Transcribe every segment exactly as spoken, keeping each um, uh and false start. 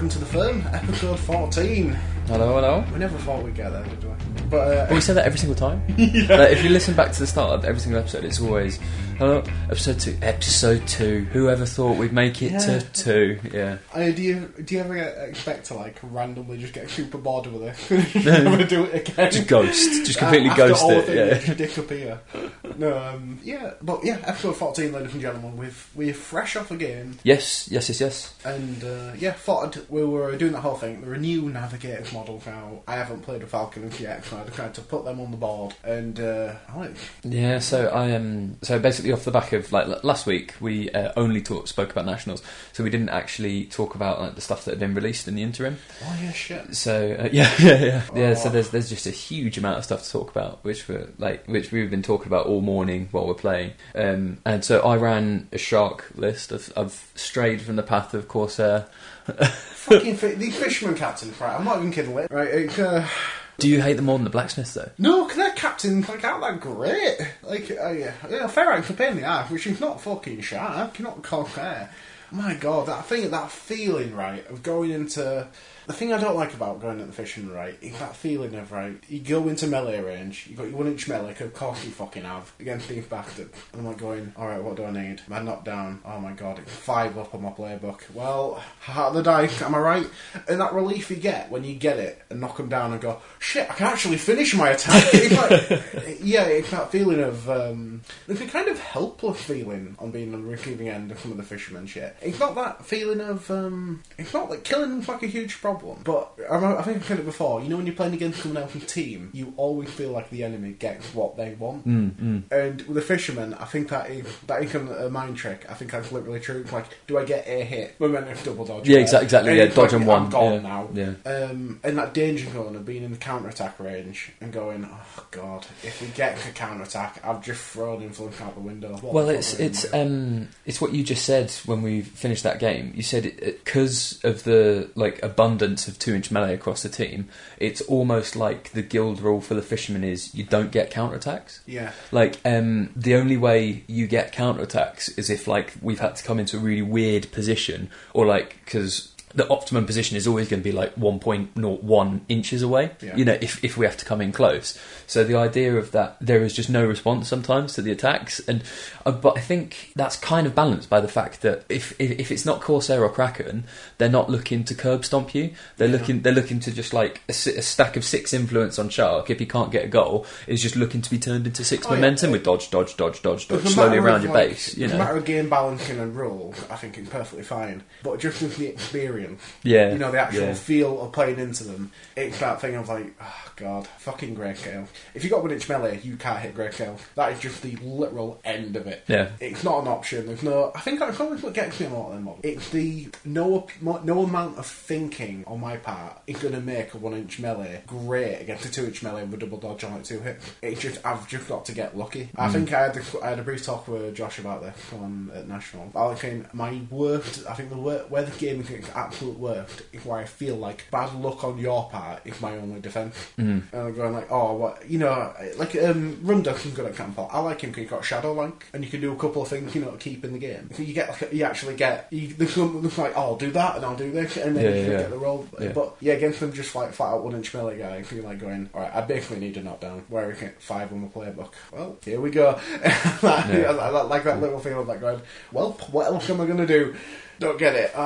welcome to the firm, episode fourteen. Hello, hello. We never thought we'd get there, did we? But uh, well, we say that every single time. Yeah. Like, if you listen back to the start of every single episode, it's always, hello, episode two, episode two. Whoever thought we'd make it Yeah. to two? Yeah. Uh, do you do you ever get, expect to like randomly just get super bored with it? Just never do it again. Just ghost, just completely Uh, after ghost all it. things, Yeah. just disappear. No, um, yeah, but yeah, episode fourteen, ladies and gentlemen. We've we're fresh off a game, Yes, yes, yes, yes. and uh, yeah, thought I'd, we were doing that whole thing. There are new navigators models now. I haven't played with Falcons yet, so I tried to put them on the board, and uh, I like. Yeah, so I um, so basically off the back of like l- last week we uh, only talk, spoke about nationals, so we didn't actually talk about like the stuff that had been released in the interim. Oh yeah, shit. So uh, yeah, yeah, yeah, yeah. So Oh. there's there's just a huge amount of stuff to talk about, which we're like, which we've been talking about all morning while we're playing. Um, and so I ran a shark list. I've, I've strayed from the path of Corsair. Fucking fi- these fisherman captains, right? I'm not even kidding. Right? It's, uh, Do you hate them more than the blacksmiths though? no, because their captains like aren't that great. Like, uh, yeah, yeah, Ferrite's a pain in the ass, which is not fucking shark. You're not Corsair. My God, that thing, that feeling, right, of going into. The thing I don't like about going at the fishing, right, is that feeling of, right, you go into melee range, you got your one inch melee, of course you fucking have, against these bastards. And I'm like going, alright, what do I need? My knockdown, oh my God, it's five up on my playbook. Well, heart of the dice, am I right? And that relief you get when you get it and knock them down and go, shit, I can actually finish my attack. It's like, yeah, it's that feeling of, um, it's a kind of helpless feeling on being on the receiving end of some of the fishermen shit. It's not that feeling of, um, it's not like killing them's like a huge problem. But I, remember, I think I've said it before. You know, when you're playing against someone else's team, you always feel like the enemy gets what they want. Mm, mm. And with the fishermen, I think that is that is a mind trick. I think that's literally true. It's like, do I get a hit? Momentum double dodge. Yeah, exactly. exactly And yeah, it's dodge like, on one. I'm gone yeah. now. Yeah. Um, and that danger zone of being in the counter attack range and going, oh God, if we get a counter attack, I've just thrown influence out the window. What Well, the it's fuck am I it's doing? um it's what you just said when we finished that game. You said it because of the like abundance of two inch melee across the team. It's almost like the guild rule for the fishermen is you don't get counterattacks. Yeah. Like um the only way you get counterattacks is if like we've had to come into a really weird position, or like because the optimum position is always going to be like one point zero one inches away, Yeah. you know, if, if we have to come in close. So the idea of that, there is just no response sometimes to the attacks. And uh, but I think that's kind of balanced by the fact that if, if if it's not Corsair or Kraken, they're not looking to curb stomp you. They're Yeah. looking they're looking to just like a, si- a stack of six influence on Shark. If he can't get a goal, is just looking to be turned into six Oh, yeah. momentum with dodge, dodge, dodge, dodge, dodge, It's a slowly matter around of, your like, base. You it's a know, matter of game balancing and rules. I think it's perfectly fine, but just with the experience, yeah, you know, the actual yeah. feel of playing into them, it's that thing of like, oh God, fucking Greyscale. If you got one inch melee, you can't hit Greyscale. That is just the literal end of it. Yeah. It's not an option. There's no. I think that's always what gets me a lot of them models. It's the no no amount of thinking on my part is going to make a one inch melee great against a two inch melee with a double dodge on like two hits. It's just I've just got to get lucky. I think I had the, I had a brief talk with Josh about this on at National. I was saying my worst. I think the wor- where the game is its absolute worst is where I feel like bad luck on your part is my only defense. Mm. And I'm going like, oh, what, you know, like um, Runduck's a good example. I like him because he's got Shadow Link, and you can do a couple of things, you know, to keep in the game. So you get, like, you actually get, you there's some- there's like, oh, I'll do that and I'll do this, and then Yeah, you can yeah, get the roll. yeah. But yeah, against them, just like flat out one inch melee guy, you're like going, all right, I basically need a knockdown. Where I get five on the playbook. Well, here we go. Like, Yeah. like that little feeling of like going, well, what else am I going to do? Don't get it.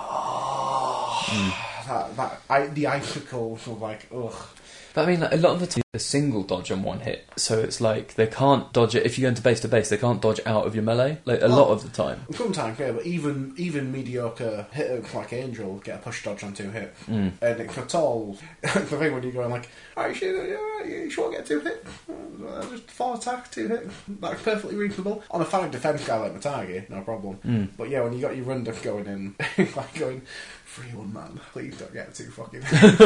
Ah. Mm. That, that I, the icicles of like, ugh. But I mean, like, a lot of the time, a single dodge on one hit, so it's like they can't dodge it. If you go into base to base, they can't dodge out of your melee. Like a Well, lot of the time. Sometimes, yeah, but even even mediocre hitters like Angel get a push dodge on two hits, Mm. and it's a tall. The thing when you're going like, oh, you should, yeah, you sure get two hits, uh, just four attack, two hits. That's perfectly reasonable on a fine defense guy like Matagi, no problem. Mm. But yeah, when you got your Runduck going in, like going. Three one man, please don't get too fucking.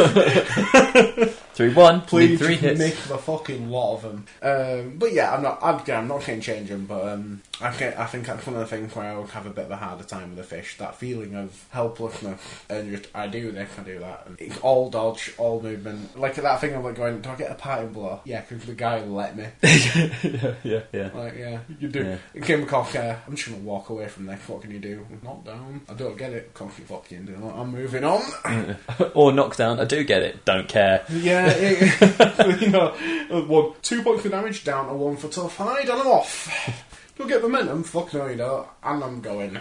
Three one, Please need three just hits. make the fucking lot of them. Um, but yeah, I'm not. I'm, yeah, I'm not saying change them, but um, I, get, I think that's one of the things where I would have a bit of a harder time with the fish. That feeling of helplessness and just, I do this, I do that. And it's all dodge, all movement. Like that thing of like going, do I get a parting blow? Yeah, because the guy will let me. yeah, yeah, yeah. Like, yeah, you do. Yeah. It came across, uh, I'm just going to walk away from this. What can you do? Knock down. I don't get it. Can't keep fucking doing it. I'm moving on. Or knockdown. I do get it. Don't care. Yeah, it, you know, one, two points for damage, down to one for tough hide, and I'm off. You'll get momentum. Fuck no, you don't. And I'm going.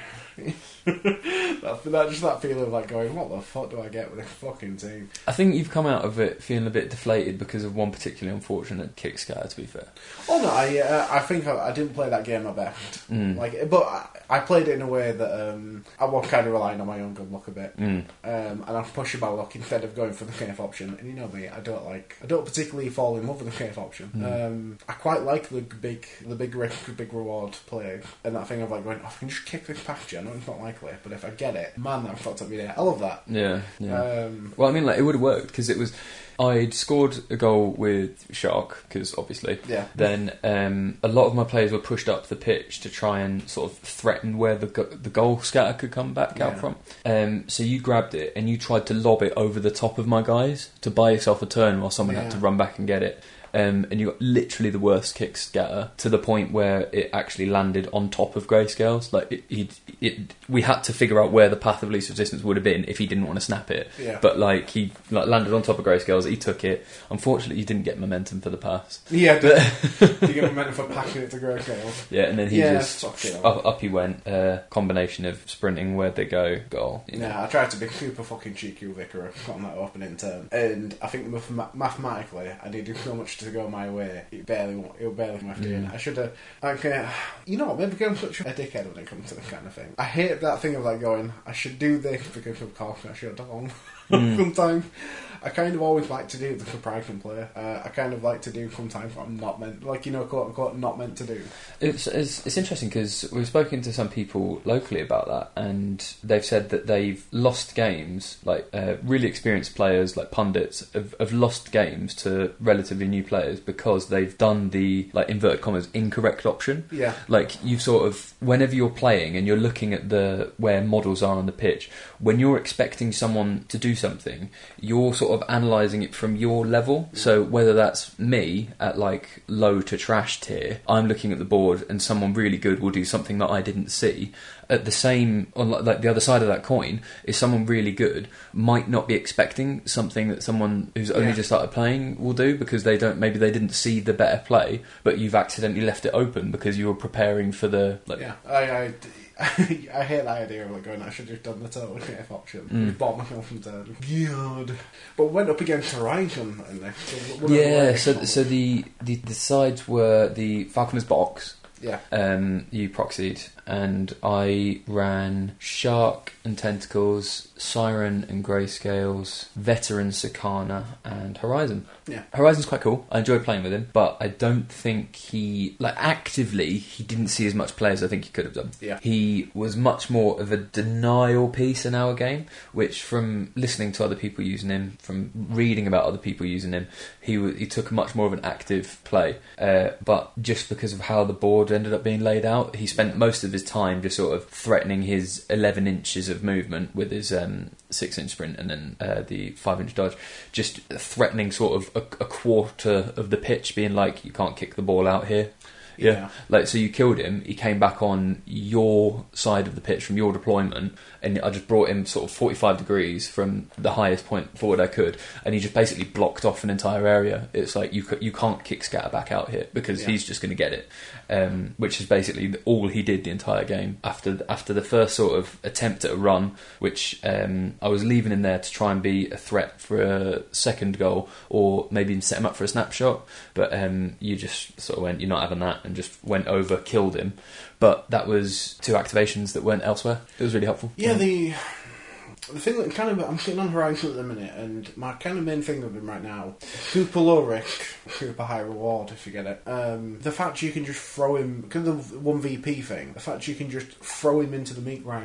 that, that just that feeling of like going, what the fuck do I get with this fucking team? I think you've come out of it feeling a bit deflated because of one particularly unfortunate kick scatter, to be fair. Oh no, I uh, I think I, I didn't play that game my best. Mm. Like, but I, I played it in a way that um, I was kind of relying on my own good luck a bit, Mm. um, and I'm pushing my luck instead of going for the safe option. And you know me, I don't like, I don't particularly fall in love with the safe option. Mm. Um, I quite like the big, the big risk, big reward play, and that thing of like going, oh, I can just kick this past you. I know it's not likely, but if I get it, man, that fucked up me there. I love that. Yeah, yeah. Um, Well, I mean, like, it would have worked because it was. I'd scored a goal with Shark because obviously. Yeah. Then um, a lot of my players were pushed up the pitch to try and sort of threaten where the go- the goal scatter could come back out Yeah. from. Um, so you grabbed it and you tried to lob it over the top of my guys to buy yourself a turn while someone had Yeah. to run back and get it. Um, and you got literally the worst kick scatter to the point where it actually landed on top of Grayscales. Like it, he'd, it, we had to figure out where the path of least resistance would have been if he didn't want to snap it. Yeah. But like he like landed on top of Grayscales, he took it. Unfortunately, he didn't get momentum for the pass. yeah, but you get momentum for packing it to Grayscale. Yeah, and then he Yeah, just fuck it. up, up he went. Uh, combination of sprinting, where'd they go, goal. You know. Yeah, I tried to be super fucking cheeky with Vicar on that opening turn, and I think math- mathematically I needed so much to go my way. It barely, it barely left Mm. in. I should have, like, uh, you know, what, maybe I'm such a dickhead when it comes to this kind of thing. I hate that thing of like going, I should do this because of course I should have done. Mm. Sometimes I kind of always like to do the surprising player. Uh, I kind of like to do sometimes what I'm not meant, like, you know, quote unquote, not meant to do. It's it's, it's interesting because we've spoken to some people locally about that, and they've said that they've lost games. Like uh, really experienced players, like pundits, have, have lost games to relatively new players because they've done the like inverted commas incorrect option. Yeah. Like you sort of whenever you're playing and you're looking at the where models are on the pitch, when you're expecting someone to do something, you're sort of analysing it from your level. So whether that's me at like low to trash tier, I'm looking at the board and someone really good will do something that I didn't see. At the same, on like the other side of that coin, is someone really good might not be expecting something that someone who's only Yeah. just started playing will do because they don't, maybe they didn't see the better play, but you've accidentally left it open because you were preparing for the like. Yeah, I, I, I hate the idea of like going, I should have done the total safe option. Mm. Bought myself from turn. God. But went up against Horizon in this. So one of the Yeah, latest so ones. so the, the the sides were the Falconer's Box. Yeah. Um, you proxied, and I ran Shark and Tentacles, Siren and Grayscales, Veteran Sakana, and Horizon. Yeah. Horizon's quite cool. I enjoyed playing with him, but I don't think he, like, actively, he didn't see as much play as I think he could have done. Yeah. He was much more of a denial piece in our game, which from listening to other people using him, from reading about other people using him, he w- he took much more of an active play. Uh, but just because of how the board ended up being laid out, he spent most of his time just sort of threatening his eleven inches of movement with his um, six inch sprint and then uh, the five inch dodge, just threatening sort of a, a quarter of the pitch, being like, you can't kick the ball out here. Yeah. Yeah. Like, so you killed him, he came back on your side of the pitch from your deployment, and I just brought him sort of forty-five degrees from the highest point forward I could, and he just basically blocked off an entire area. It's like, you c- you can't kick scatter back out here because Yeah. he's just going to get it, um, which is basically all he did the entire game. After after the first sort of attempt at a run, which um, I was leaving him there to try and be a threat for a second goal, or maybe even set him up for a snapshot, but um, you just sort of went, you're not having that, and just went over, killed him. But that was two activations that weren't elsewhere. It was really helpful. Yeah, the the thing that kind of, I'm sitting on Horizon at the minute, and my kind of main thing with him right now, super low risk, super high reward, if you get it. Um, the fact you can just throw him, because of the one V P thing, the fact you can just throw him into the meat grinder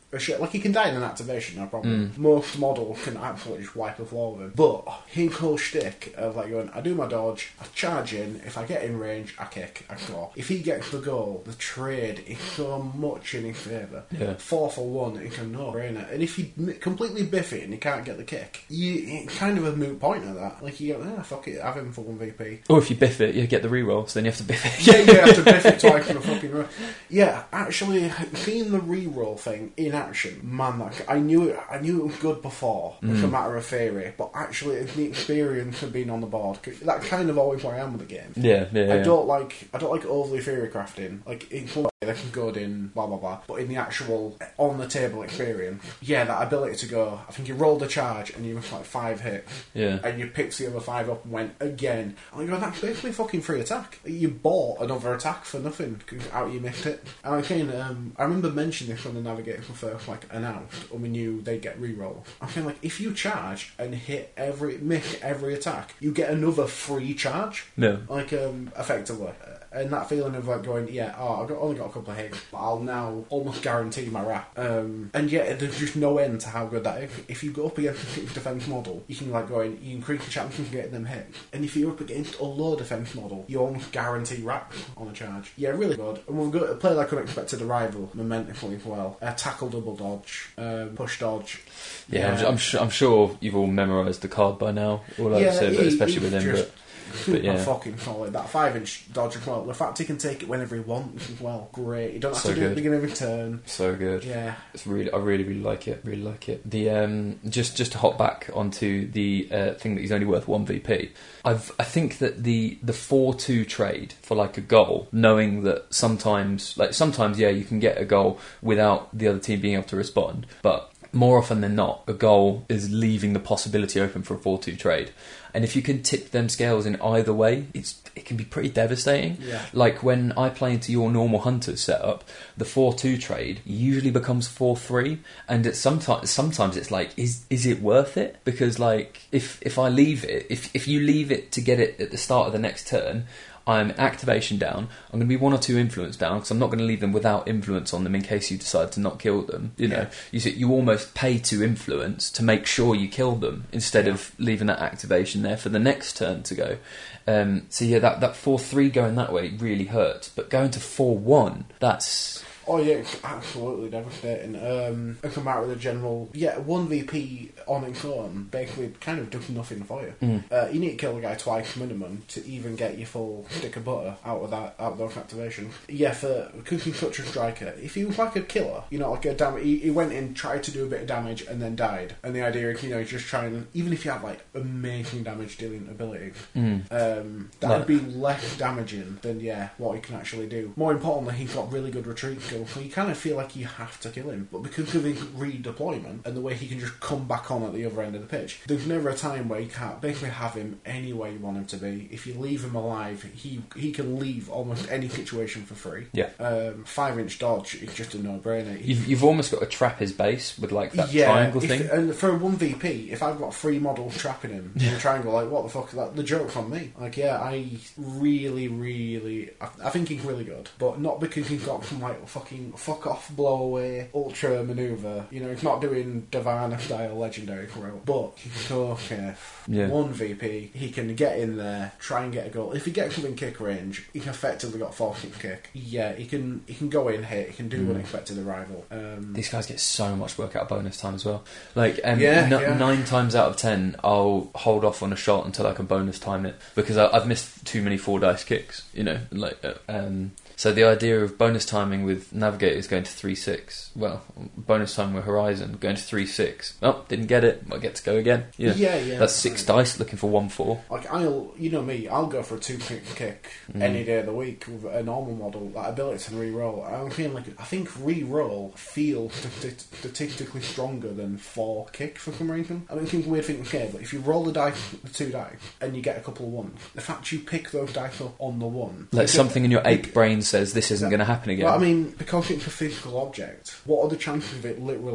a shit. Like, he can die in an activation, no problem. Mm. Most models can absolutely just wipe the floor with him. But his whole shtick of, like, going, I do my dodge, I charge in, if I get in range, I kick, I score. If he gets the goal, the trade is so much in his favour. Yeah. Four for one, it's a no-brainer. And if you completely biff it and you can't get the kick, you, it's kind of a moot point of that. Like, you go, ah, fuck it, have him for one V P. Or if you biff it, you get the reroll, so then you have to biff it. yeah, you have to biff it twice for the fucking roll. Yeah, actually, seeing the reroll thing in action, man, that, I knew it I knew it was good before, mm. it's a matter of theory, but actually, it's the experience of being on the board. That's kind of always where I am with the game. Yeah, yeah, I yeah. don't like, I don't like overly theory crafting. Like, in one way, they can go in, blah, blah, blah, but in the actual, on-the-table experience, yeah, that ability to go, I think you rolled a charge, and you missed like five hits, yeah. and you picked the other five up and went again. I'm like, that's basically fucking free attack. You bought another attack for nothing, because out you missed it. And I kind um, I remember mentioning this when the Navigator was first, like, announced, and we knew they'd get re-rolls. I'm kind of like, if you charge and hit every, miss every attack, you get another free charge. No. Like, um, effectively. And that feeling of like going, yeah, oh, I've got, only got a couple of hits, but I'll now almost guarantee my wrap. Um, and yet, there's just no end to how good that is. If you go up against a defence model, you can like go in, you increase the chances of getting them hit. And if you're up against a low defence model, you almost guarantee wrap on a charge. Yeah, really good. And we've got to play like unexpected arrival, momentously as well. Uh, tackle, double dodge, um, push dodge. Yeah, yeah. I'm, I'm, su- I'm sure you've all memorised the card by now, all I yeah, said, but he, especially with him. Just, but. But yeah, fucking solid. That five inch dodge as well. The fact he can take it whenever he wants as well. Great. You don't have so to do it good. at the beginning of every turn. So good. Yeah. It's really, I really, really like it. Really like it. The um, just, just to hop back onto the uh, thing that he's only worth one V P. I've, I think that the the four two trade for like a goal, knowing that sometimes, like sometimes, yeah, you can get a goal without the other team being able to respond, but more often than not, a goal is leaving the possibility open for a four two trade. And if you can tip them scales in either way, it's it can be pretty devastating. Yeah. Like when I play into your normal Hunters setup, the four two trade usually becomes four three, and it's sometimes sometimes it's like, is is it worth it? Because like if if I leave it, if if you leave it to get it at the start of the next turn, I'm activation down. I'm going to be one or two influence down because I'm not going to leave them without influence on them in case you decide to not kill them. You know, yeah. you see, you almost pay to influence to make sure you kill them instead yeah. of leaving that activation there for the next turn to go. Um, so yeah, that that four three going that way really hurts, but going to four one, that's. Oh yeah, it's absolutely devastating. Um, I come out with a general, yeah, one V P on its own basically kind of does nothing for you. Mm. Uh, you need to kill the guy twice minimum to even get your full stick of butter out of that out of those activations. Yeah, for cooking such a striker, if he was like a killer, you know, like a damage, he, he went in, tried to do a bit of damage, and then died. And the idea is, you know, he's just trying, even if you have like amazing damage dealing abilities, mm. um, that would be less damaging than yeah what he can actually do. More importantly, he's got really good retreat skills. So you kind of feel like you have to kill him, but because of his redeployment and the way he can just come back on at the other end of the pitch, there's never a time where you can't basically have him any way you want him to be. If you leave him alive, he he can leave almost any situation for free. Yeah. Um, five inch dodge is just a no-brainer. You've, you've almost got to trap his base with like that yeah, triangle if, thing. And for a one V P, if I've got three models trapping him in a triangle, like what the fuck is that? The joke's on me. Like yeah, I really, really, I, I think he's really good, but not because he's got some like fucking fuck off blow away ultra maneuver. You know, he's not doing Divana style legendary throw, but he's okay. Yeah. One V P, he can get in there, try and get a goal. If he gets within kick range, he can effectively got four kick kick. Yeah, he can he can go in, hit, he can do mm. unexpected arrival. Um, These guys get so much work out of bonus time as well. Like um, yeah, n- yeah. nine times out of ten, I'll hold off on a shot until I can bonus time it because I, I've missed too many four dice kicks. You know, like uh, um. So the idea of bonus timing with Navigators going to three six, well, bonus time with Horizon going to three six. Oh, didn't get it. I get to go again. Yeah, yeah, yeah. That's six right. dice looking for one four. Like I'll, you know me, I'll go for a two kick kick mm. any day of the week with a normal model. That ability to re-roll. I'm feeling like I think re-roll feels st- statistically stronger than four kick for some reason. I don't think weird thing to care, but if you roll the dice, the two dice, and you get a couple of ones, the fact you pick those dice up on the one, like something in your ape brain says this isn't yeah. going to happen again. Well, I mean, because it's a physical object, what are the chances of it literally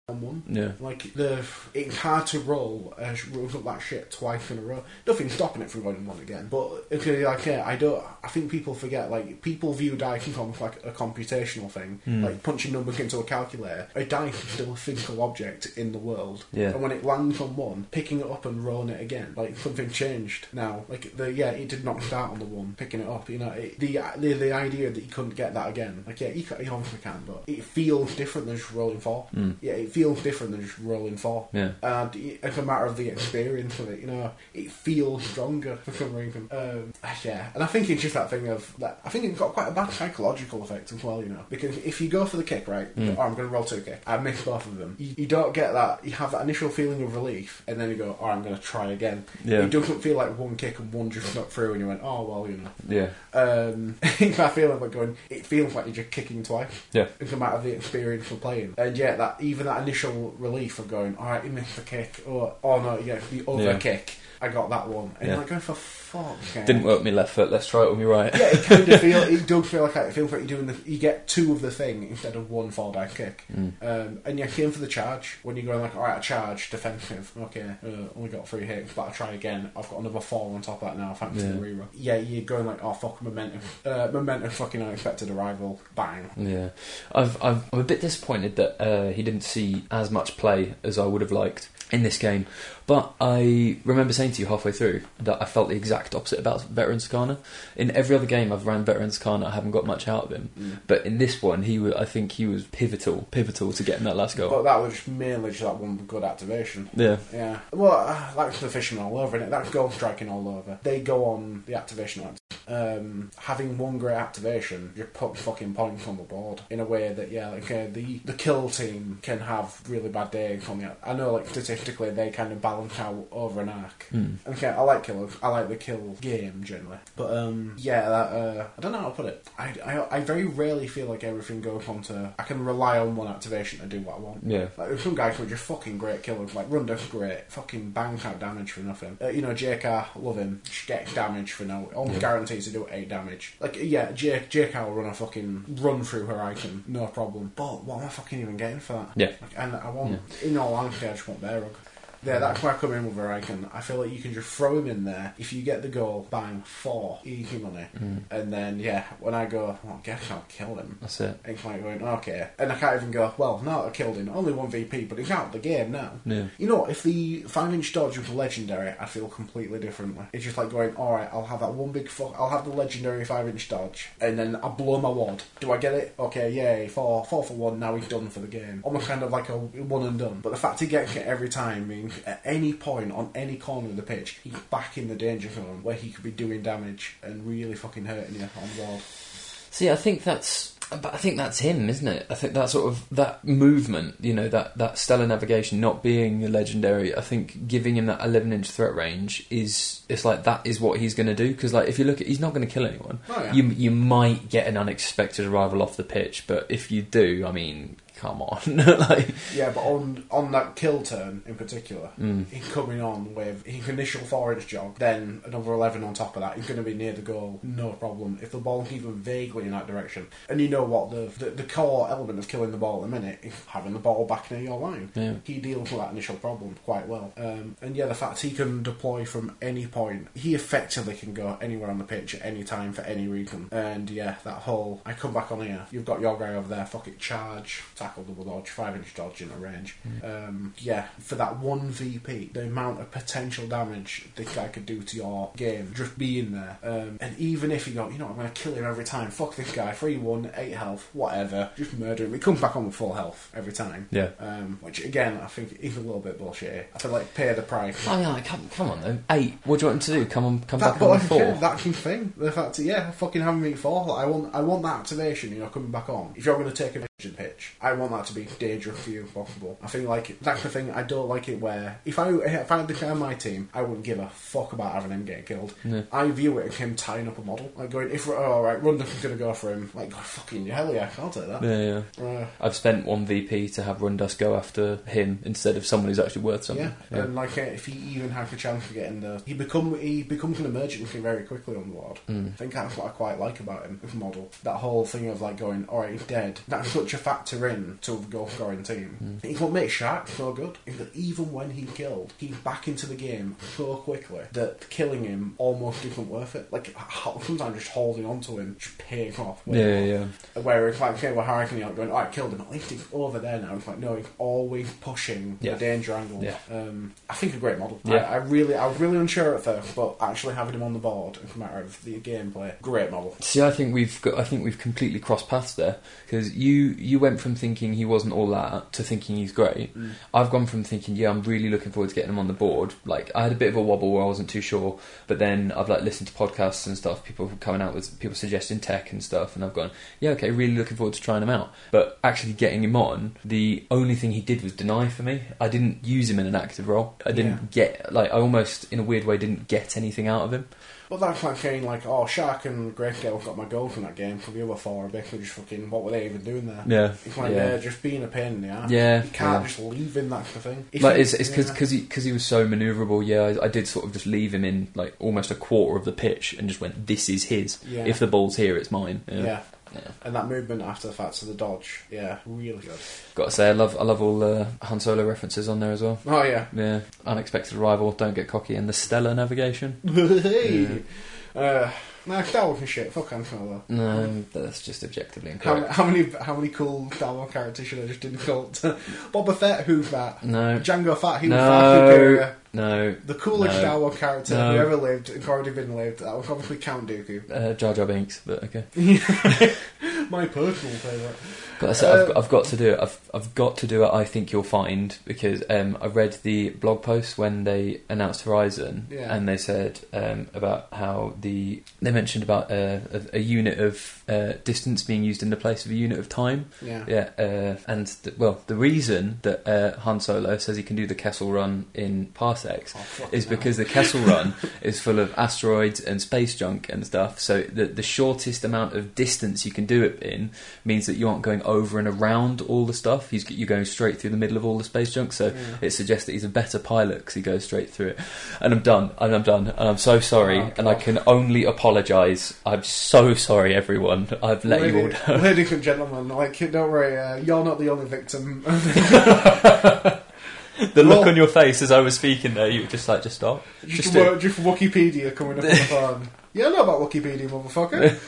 on one. Yeah. Like, the it's hard to roll uh, rolls up that shit twice in a row. Nothing's stopping it from going on one again. But, okay, like, yeah, I don't, I think people forget, like, people view dice as like a computational thing. Mm. Like, punching numbers into a calculator. A dice is still a physical object in the world. Yeah. And when it lands on one, picking it up and rolling it again, like, something changed now. Like, the yeah, it did not start on the one, picking it up, you know, it, the, the the idea that you couldn't get that again, like, yeah, you, can, you obviously can, but it feels different than just rolling four. Mm. Yeah, it feels different than just rolling four. Yeah. And it's a matter of the experience of it, you know, it feels stronger for some reason. Um, yeah, and I think it's just that thing of, that. I think it's got quite a bad psychological effect as well, you know, because if you go for the kick, right, mm. oh, I'm going to roll two kick, I miss both of them, you, you don't get that, you have that initial feeling of relief, and then you go, oh, I'm going to try again. Yeah. It doesn't feel like one kick and one just got through, and you went, oh, well, you know. Yeah. Um, I feel like going, it feels like you're just kicking twice. Yeah. It's a matter of the experience of playing. And yeah, that even that initial relief of going, alright, you missed the kick, or, oh no, yeah, the other yeah. kick, I got that one. And yeah. you're like, going for fuck. Didn't work with my left foot, let's try it with my right. Yeah, it kind of feel, it does feel like it feels like you're doing the, you get two of the thing instead of one four die kick. Mm. Um, and you're aim for the charge, when you're going like, alright, a charge, defensive, okay, uh, only got three hits, but I try again, I've got another four on top of that now, thanks yeah. to the reroll. Yeah, you're going like, oh fuck, momentum, uh, momentum fucking unexpected arrival, bang. Yeah. I've, I've, I'm a bit disappointed that uh, he didn't see as much play as I would have liked in this game, but I remember saying to you halfway through that I felt the exact opposite about Veteran Sakana. In every other game I've ran Veteran Sakana, I haven't got much out of him, mm. but in this one, he was, I think he was pivotal, pivotal to getting that last goal. But that was mainly just that one good activation. Yeah, yeah. Well, uh, that's the fisherman all over, innit? That's goal striking all over. They go on the activation line. Um, having one great activation, you put fucking points on the board in a way that, yeah, like uh, the the kill team can have really bad days on the. I know, like statistically, they kind of balance out over an arc. Mm. Okay, I like kill. I like the kill game generally, but um, yeah, that uh, I don't know how to put it. I, I I very rarely feel like everything goes on to. I can rely on one activation to do what I want. Yeah, like some guys who are just fucking great killers, like Runda's great, fucking bangs out damage for nothing. Uh, you know, J K, love him, just gets damage for no, almost yeah. guarantees to do eight damage. Like, yeah, J K will run a fucking run through her icon, no problem. But what am I fucking even getting for that? Yeah. Like, and I want, yeah. in all honesty, I just want Bearug. Yeah, that's why I come in with her icon. I feel like you can just throw him in there. If you get the goal, bang, four, easy money. Mm. And then, yeah, when I go, well, I guess I'll kill him. That's it. It's like going, okay. And I can't even go, well, no, I killed him. Only one V P, but he's out of the game now. Yeah. You know what, if the five inch dodge was legendary, I feel completely differently. It's just like going, alright, I'll have that one big fuck, I'll have the legendary five inch dodge, and then I'll blow my wad. Do I get it? Okay, yay, four, four for one, now he's done for the game. Almost kind of like a one and done. But the fact he gets it every time means at any point on any corner of the pitch, he's back in the danger zone where he could be doing damage and really fucking hurting you on board. See, I think that's, but I think that's him, isn't it? I think that sort of that movement, you know, that, that stellar navigation, not being a legendary. I think giving him that eleven inch threat range is, it's like that is what he's going to do. Because like if you look at, he's not going to kill anyone. Oh, yeah. You you might get an unexpected arrival off the pitch, but if you do, I mean. Come on. like, yeah, but on on that kill turn in particular, mm. he's coming on with his initial four inch jog, then another eleven on top of that. He's going to be near the goal, no problem. If the ball's even vaguely in that direction, and you know what the the, the core element of killing the ball in a minute is having the ball back near your line. Yeah. He deals with that initial problem quite well. Um, and yeah, the fact he can deploy from any point, he effectively can go anywhere on the pitch at any time for any reason. And yeah, that whole I come back on here, you've got your guy over there, fuck it, charge. Tackle, double dodge, five inch dodge in a range. Mm. Um, yeah, for that one V P, the amount of potential damage this guy could do to your game, just being there. Um, and even if you go, you know, I'm going to kill him every time, fuck this guy, three one, eight health, whatever, just murder him. He comes back on with full health every time. Yeah. Um, which, again, I think is a little bit bullshit. I feel like pay the price. I mean, like, come, come on, though. Eight, what do you want him to do? Come on, come that, back on like, with four? Yeah, that's the thing. The fact that, yeah, fucking having me four. Like, I want I want that activation, you know, coming back on. If you're going to take a pitch, I want that to be dangerous for you if possible. I think like that's the thing. I don't like it where if I if I had the guy on my team, I wouldn't give a fuck about having him get killed. Yeah. I view it as him tying up a model, like going if oh, all right, Runduck's gonna go for him. Like fucking hell yeah, I'll take that. Yeah, yeah. Uh, I've spent one V P to have Runduck go after him instead of someone who's actually worth something. Yeah, yeah. And like uh, if he even has a chance of getting the, he become he becomes an emergency very quickly on the board. Mm. I think that's what I quite like about him as a model. That whole thing of like going, all right, he's dead. That's such a factor in to the goal scoring team. Mm. He what makes Shaq so good is that even when he killed, he's back into the game so quickly that killing him almost isn't worth it. Like sometimes just holding on to him, just paying off. Yeah, yeah. Whereas like okay, we're harassing out going, oh, I killed him. At least he's over there now. It's like no, he's always pushing yeah. the danger angle. Yeah. Um, I think a great model. Yeah. I, I really, I was really unsure at first, but actually having him on the board, as a matter of the gameplay, great model. See, I think we've got, I think we've completely crossed paths there because you you went from thinking he wasn't all that to thinking he's great. Mm. I've gone from thinking, yeah, I'm really looking forward to getting him on the board. Like I had a bit of a wobble where I wasn't too sure, but then I've like listened to podcasts and stuff, people coming out with people suggesting tech and stuff, and I've gone, yeah, okay, really looking forward to trying him out. But actually getting him on, the only thing he did was deny for me. I didn't use him in an active role. I didn't yeah. get like I almost in a weird way didn't get anything out of him. Well, that's like saying, like, oh, Shaq and Grayscale got my goals in that game, for the other four are basically just fucking, what were they even doing there? Yeah. It's like, yeah. they're just being a pain in the ass. Yeah. You can't yeah. just leave him, that's the thing. If like, you, it's it's because yeah. Cause he, cause he was so manoeuvrable, yeah, I, I did sort of just leave him in, like, almost a quarter of the pitch and just went, this is his. Yeah. If the ball's here, it's mine. Yeah. yeah. Yeah. And that movement after the fact of the dodge, yeah, really good. Got to say, I love I love all the Han Solo references on there as well. Oh yeah, yeah. Unexpected arrival, don't get cocky, and the stellar navigation. Hey, yeah. uh, nah, Star Wars and shit. Fuck Han Solo. No, that's just objectively incorrect. How, how many how many cool Star Wars characters should I just insult? Boba Fett, who's that? No. Django Fett, he no. was far superior. No. The coolest no. Star Wars character no. who ever lived, and already been lived, that was obviously Count Dooku. Uh, Jar Jar Binks, but okay. My personal favourite. But I said, I've, got, I've got to do it. I've I've got to do it. I think you'll find because um, I read the blog post when they announced Horizon, yeah. and they said um, about how the they mentioned about uh, a, a unit of uh, distance being used in the place of a unit of time. Yeah, yeah. Uh, and th- well, the reason that uh, Han Solo says he can do the Kessel Run in parsecs oh, is because the Kessel Run is full of asteroids and space junk and stuff. So the the shortest amount of distance you can do it in means that you aren't going over and around all the stuff. He's you're going straight through the middle of all the space junk. So yeah. it suggests that he's a better pilot because he goes straight through it. And I'm done. And I'm done. And I'm so sorry. Oh, and I can only apologise. I'm so sorry, everyone. I've let Lady, you all down. Ladies and gentlemen, like don't worry, uh, you're not the only victim. The look well, on your face as I was speaking there, you were just like, just stop. Just, just, wor- just Wikipedia coming up on the phone. Yeah, I know about Wikipedia, motherfucker.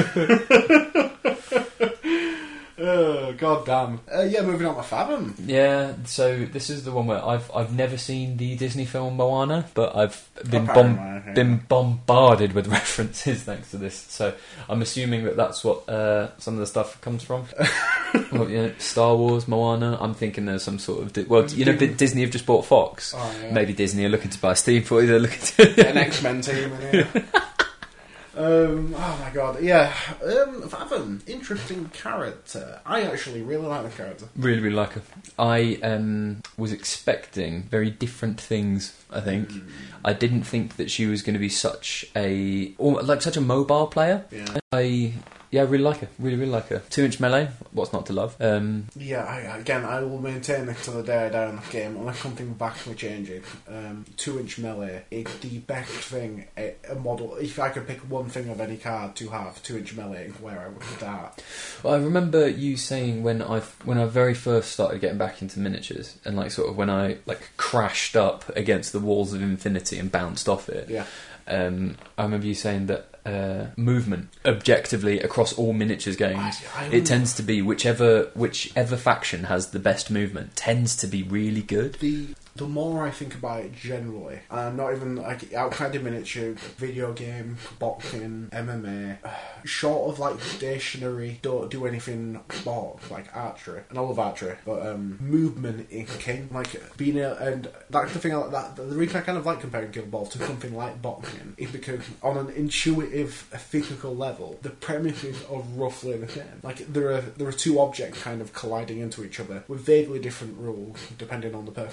Oh, god damn. Uh, yeah, moving on to Fathom. Yeah, so this is the one where I've I've never seen the Disney film Moana, but I've been Oh, bom- Paramount, yeah. been bombarded with references thanks to this. So I'm assuming that that's what uh, some of the stuff comes from. Well, you know, Star Wars, Moana. I'm thinking there's some sort of di- well, you know, Disney have just bought Fox. Oh, yeah. Maybe Disney are looking to buy Steve for they're looking to an X-Men team in here. Um, oh my god, yeah. Um, Fathom, interesting character. I actually really like the character. Really, really like her. I um, was expecting very different things. I think mm. I didn't think that she was going to be such a or, like such a mobile player. Yeah. I yeah, I really like her. Really, really like her. Two inch melee. What's not to love? Um, yeah. I, again, I will maintain this till the day I die on the game, unless something vastly changes. Um, two inch melee is the best thing a, a model. If I could pick one thing of any card to have, two inch melee is where I would start. Well, I remember you saying when I when I very first started getting back into miniatures, and like sort of when I like crashed up against the walls of infinity and bounced off it. Yeah. Um, I remember you saying that uh, movement, objectively across all miniatures games, I, I it tends to be whichever whichever faction has the best movement tends to be really good. The the more I think about it generally, and I'm not even like outside of miniature, video game, boxing, M M A, short of like stationary, don't do anything sport like archery, and I love archery, but um, movement is king. Like being a, and that's the thing I like that the reason I kind of like comparing Guild Ball to something like boxing is because on an intuitive physical level, the premises are roughly the same. Like there are there are two objects kind of colliding into each other with vaguely different rules depending on the person doing it.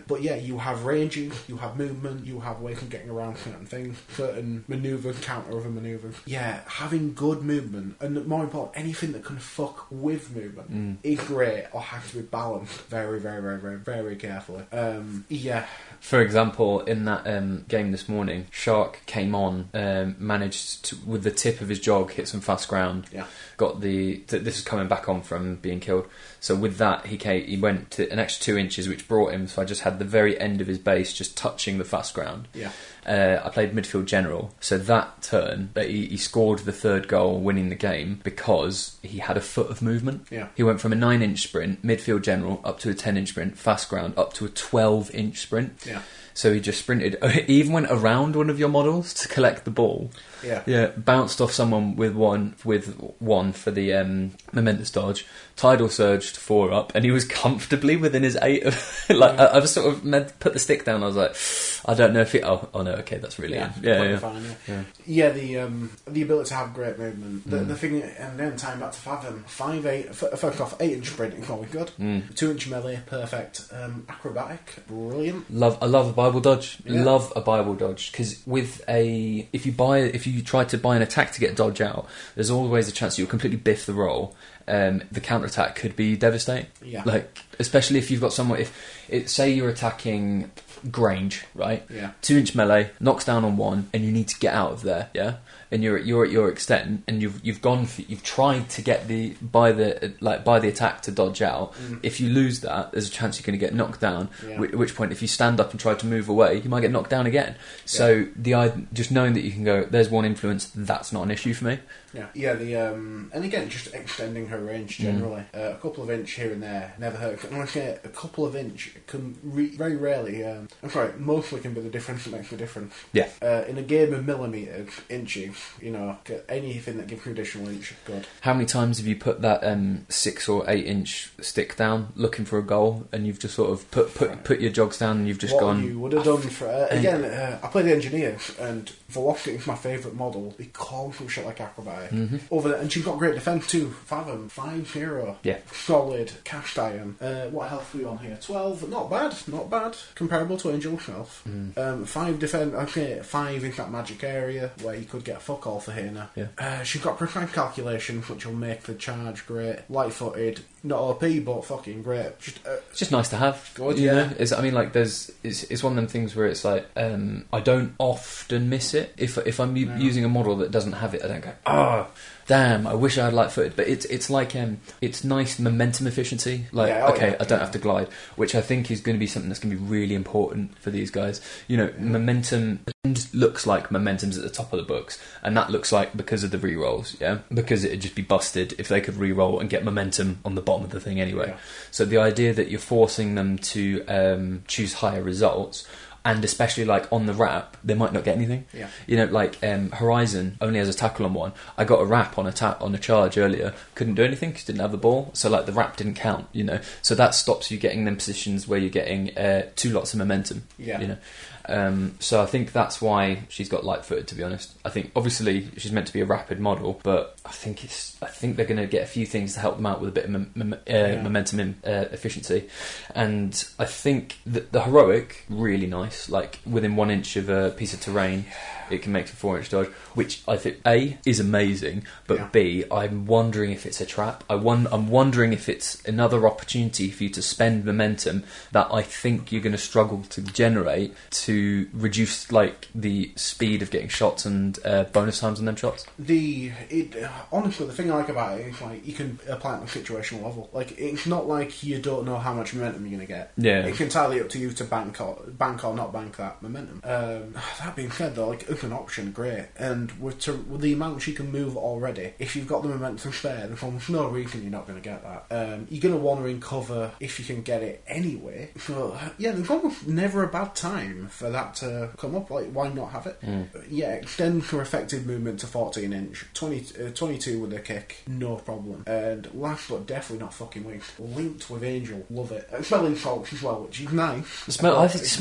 But yeah, you have ranging, you have movement, you have ways of getting around certain things, certain manoeuvres, counter other manoeuvres. Yeah, having good movement, and more important, anything that can fuck with movement mm. is great, or has to be balanced very, very, very, very, very carefully. Um, yeah. For example, in that um, game this morning, Shark came on, um, managed to, with the tip of his jog, hit some fast ground. Yeah. Got the. Th- this is coming back on from being killed. So with that, he came, he went to an extra two inches, which brought him. So I just had the very end of his base just touching the fast ground. Yeah. Uh, I played midfield general, so that turn, that he, he scored the third goal, winning the game because he had a foot of movement. Yeah. He went from a nine-inch sprint, midfield general, up to a ten-inch sprint, fast ground, up to a twelve-inch sprint. Yeah. So he just sprinted. He even went around one of your models to collect the ball. Yeah. Yeah. Bounced off someone with one with one for the um, momentous dodge. Tidal surged four up, and he was comfortably within his eight. Of, like yeah. I, I was sort of meant put the stick down. I was like, I don't know if he. Oh, oh no. Okay, that's really yeah. In. Yeah, yeah. Fine, yeah. yeah. Yeah. The um, the ability to have great movement. The, mm. the thing, and then time back to Fathom. Five eight. First off, eight inch sprint is always good. Mm. Two inch melee, perfect. Um, acrobatic, brilliant. Love. I love a Bible dodge. Yeah. Love a Bible dodge because with a if you buy if you try to buy an attack to get a dodge out, there's always a chance you'll completely biff the roll. Um, the counter attack could be devastating. Yeah. Like especially if you've got someone if it say you're attacking Grange, right? Yeah. Two inch melee, knocks down on one, and you need to get out of there. Yeah. And you're you're at your extent, and you've you've gone for, you've tried to get the by the like by the attack to dodge out. Mm. If you lose that, there's a chance you're going to get knocked down. Yeah. At which point, if you stand up and try to move away, you might get knocked down again. So yeah. the idea, just knowing that you can go, there's one influence, that's not an issue for me. Yeah, yeah. The um, and again, just extending her range generally. Mm. Uh, a couple of inch here and there never hurt. Like a, a couple of inch can re- very rarely. Um, I'm sorry, mostly can be the difference that makes the difference. Yeah. Uh, in a game of millimeters, inches, you know, anything that gives you additional inch, good. How many times have you put that um, six or eight inch stick down, looking for a goal, and you've just sort of put put right. put your jogs down, and you've just what gone. You would have done for uh, again. Uh, I played the engineer, and Velocity is my favourite model because of shit like acrobatic. Mm-hmm. Over and she's got great defence too. Fathom five zero. Yeah. Solid cast iron. Uh, what health are we on here? Twelve. Not bad. Not bad. Comparable to Angel Shelf. Mm. Um, five defence. Okay, five in that magic area where you could get fuck all for Hina. Yeah. Uh, she's got precise calculation, which will make the charge great. Light-footed. Not O P, but fucking great. Just, uh, it's just nice to have. Good, you yeah. know? It's, I mean, like, there's. It's, it's one of them things where it's like, um, I don't often miss it. If if I'm u- no. using a model that doesn't have it, I don't go, oh, damn, I wish I had light-footed. But it's it's like um, it's nice momentum efficiency. Like, yeah, oh, okay, yeah, I don't yeah. have to glide, which I think is going to be something that's going to be really important for these guys. You know, yeah. momentum looks like momentum's at the top of the books, and that looks like because of the re-rolls, yeah, because it'd just be busted if they could re-roll and get momentum on the bottom of the thing anyway. Yeah. So the idea that you're forcing them to um, choose higher results. And especially like on the wrap, they might not get anything. Yeah. You know, like um, Horizon only has a tackle on one. I got a wrap on a ta- on a charge earlier. Couldn't do anything because didn't have the ball. So like the wrap didn't count. You know, so that stops you getting them positions where you're getting uh, two lots of momentum. Yeah. You know. Um, so I think that's why she's got light-footed. To be honest, I think obviously she's meant to be a rapid model, but I think it's I think they're going to get a few things to help them out with a bit of mom- mom- uh, yeah. momentum in, uh, efficiency, and I think that the heroic really nice. Like within one inch of a piece of terrain, it can make a four-inch dodge, which I think A is amazing, but yeah. B I'm wondering if it's a trap. I won- I'm wondering if it's another opportunity for you to spend momentum that I think you're going to struggle to generate to reduce like the speed of getting shots and uh, bonus times on them shots. The it uh, honestly, the thing I like about it is like you can apply it on a situational level. Like it's not like you don't know how much momentum you're going to get. Yeah, it's entirely up to you to bank or bank or not bank that momentum. Um, that being said, though, like as an option, great, and with, to, with the amount she can move already, if you've got the momentum spare, there's almost no reason you're not going to get that. Um, you're going to want to recover if you can get it anyway. So yeah, there's almost never a bad time for that to come up. Like, why not have it? Mm. Yeah, extend her effective movement to fourteen inch, twenty, uh, twenty-two with a kick, no problem. And last but definitely not fucking linked, linked with Angel, love it. Uh, smelling salts as well, which is nice. The smell, I think smelling salts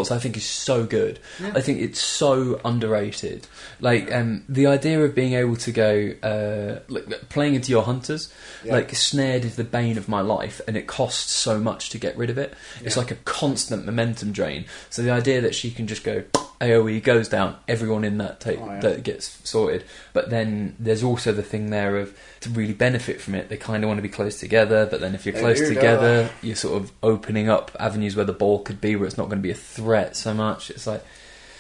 Salts I think is so good. Yeah. I think it's so underrated. Like um, the idea of being able to go uh, like, playing into your hunters, Yeah. like snared is the bane of my life, and it costs so much to get rid of it. It's Yeah. like a constant momentum drain. So the idea that she can just go AoE goes down, everyone in that take Oh, yeah. that gets sorted. But then there's also the thing there of to really benefit from it, they kind of want to be close together. But then if you're They close do, don't together, they? you're sort of opening up avenues where the ball could be, where it's not going to be a threat so much. It's like,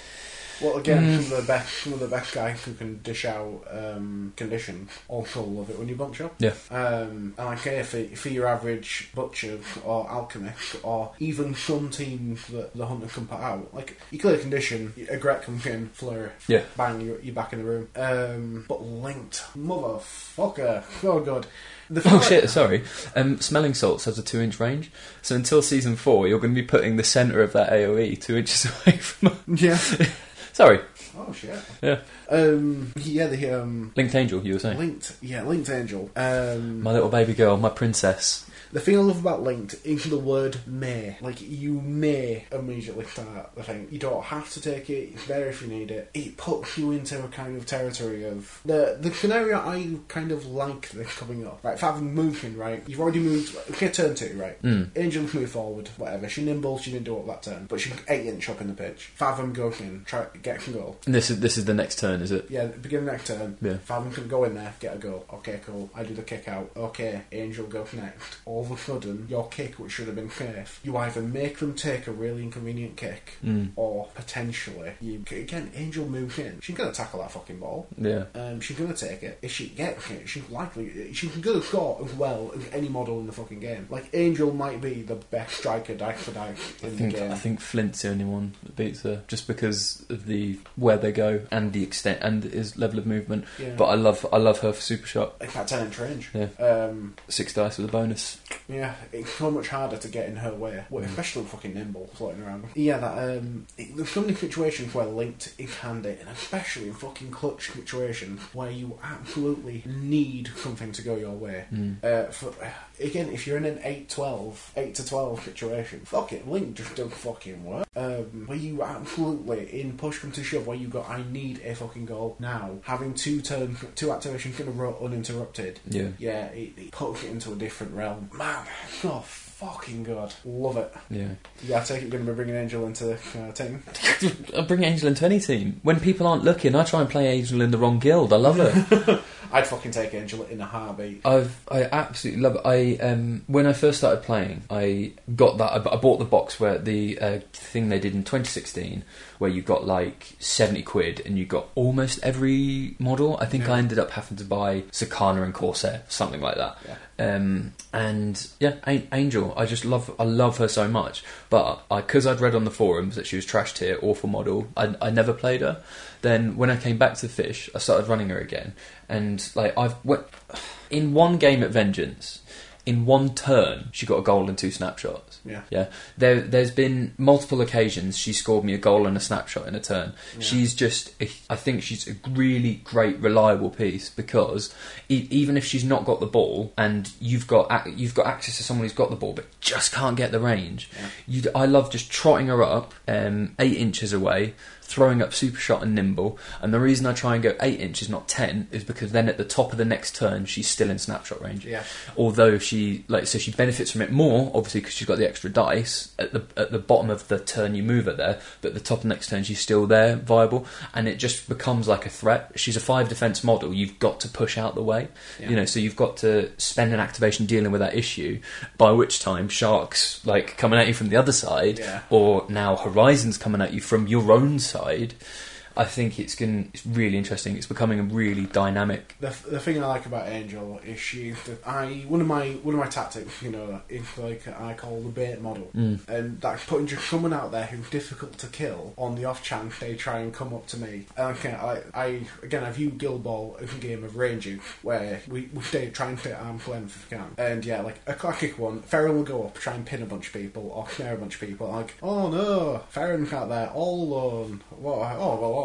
Well, again, Mm. some of the best, some of the best guys who can dish out um, condition also love it when you bunch up. yeah, Um, and I care for, for your average butcher or alchemist, or even some teams that the hunter can put out. Like you clear condition, a Gret can in flurry, yeah. bang, you're, you're back in the room. Um, but linked, motherfucker, oh god. The Oh fact- shit, sorry. Um, smelling salts has a two inch range, so until season four, you're going to be putting the centre of that AoE two inches away from. Yeah. Sorry. Oh shit. Yeah. Um, yeah, the um, Linked Angel, you were saying. linked, yeah, linked angel. Um, My little baby girl, my princess. The thing I love about Linked is the word may. Like, you may immediately start the thing. You don't have to take it, it's there if you need it. It puts you into a kind of territory of... The the scenario I kind of like this coming up. Right, if I've moved in, right, you've already moved... Okay, turn two, right? Mm. Angel's moved forward, whatever. She nimbles, she didn't do up that turn. But she's eight inch up in the pitch. Fathom goes in, try get a goal. And this is this is the next turn, is it? Yeah, begin the next turn. Yeah. Fathom can go in there, get a goal. Okay, cool. I do the kick out. Okay, Angel goes next. All of a sudden, your kick, which should have been safe, you either make them take a really inconvenient kick, Mm. or potentially, you again, Angel moves in. She's going to tackle that fucking ball. Yeah. Um, she's going to take it. If she gets it, she's likely... She's going to score as well as any model in the fucking game. Like, Angel might be the best striker dice for dice in I the think game. I think Flint's the only one that beats her, just because of the where they go and the extent and his level of movement. Yeah. But I love I love her for super shot. Like that ten inch range. Yeah. Um, Six dice with a bonus. Yeah, it's so much harder to get in her way, well, especially fucking nimble floating around. Yeah, that um, it, there's so many situations where linked is handy, and especially in fucking clutch situations where you absolutely need something to go your way. Mm. Uh, for, again, if you're in an eight twelve, eight to twelve situation, fuck it, link just don't fucking work. Um, where you absolutely in push come to shove, where you go, I need a fucking goal now. Having two turn, two activations in a row uninterrupted. Yeah. Yeah, it, it puts it into a different realm. Man, oh fucking god, love it. Yeah. Yeah, I take it you're going to be bringing Angel into the uh, team. I bring Angel into any team. When people aren't looking, I try and play Angel in the wrong guild. I love her. I'd fucking take Angel in a heartbeat. I've I absolutely love it. I um when I first started playing, I got that. I, I bought the box where the uh, thing they did in twenty sixteen, where you got like seventy quid and you got almost every model. I think Yeah. I ended up having to buy Sakana and Corsair, something like that. Yeah. Um, and yeah, A- Angel, I just love, I love her so much. But I, because I'd read on the forums that she was trash tier, awful model, I, I never played her. Then when I came back to Fish, I started running her again, and like I've went, in one game at Vengeance, in one turn, she got a goal and two snapshots. Yeah. Yeah. There, there's been multiple occasions she scored me a goal and a snapshot in a turn. Yeah. She's just, I think she's a really great, reliable piece because e- even if she's not got the ball and you've got ac- you've got access to someone who's got the ball but just can't get the range, Yeah. you I love just trotting her up um, eight inches away, throwing up super shot and nimble. And the reason I try and go eight inches, not ten, is because then at the top of the next turn she's still in snapshot range. Yeah. Although she like so she benefits from it more, obviously, because she's got the extra dice at the at the bottom of the turn you move her there, but at the top of the next turn she's still there, viable, and it just becomes like a threat. She's a five defense model. You've got to push out the way, Yeah. you know. So you've got to spend an activation dealing with that issue. By which time sharks like coming at you from the other side, Yeah. or now Horizons coming at you from your own side. I think it's going. It's really interesting. It's becoming a really dynamic. The, the thing I like about Angel is she. I one of my one of my tactics, you know, is like I call the bait model, Mm. and that's putting just someone out there who's difficult to kill on the off chance they try and come up to me. And okay, I, I again I view Guild Ball as a game of ranging where we, we stay try and stay at arm's length if we can. And yeah, like a classic one, Feral will go up, try and pin a bunch of people or snare a bunch of people. Like, oh no, Farron's out there all alone. What? Oh well, all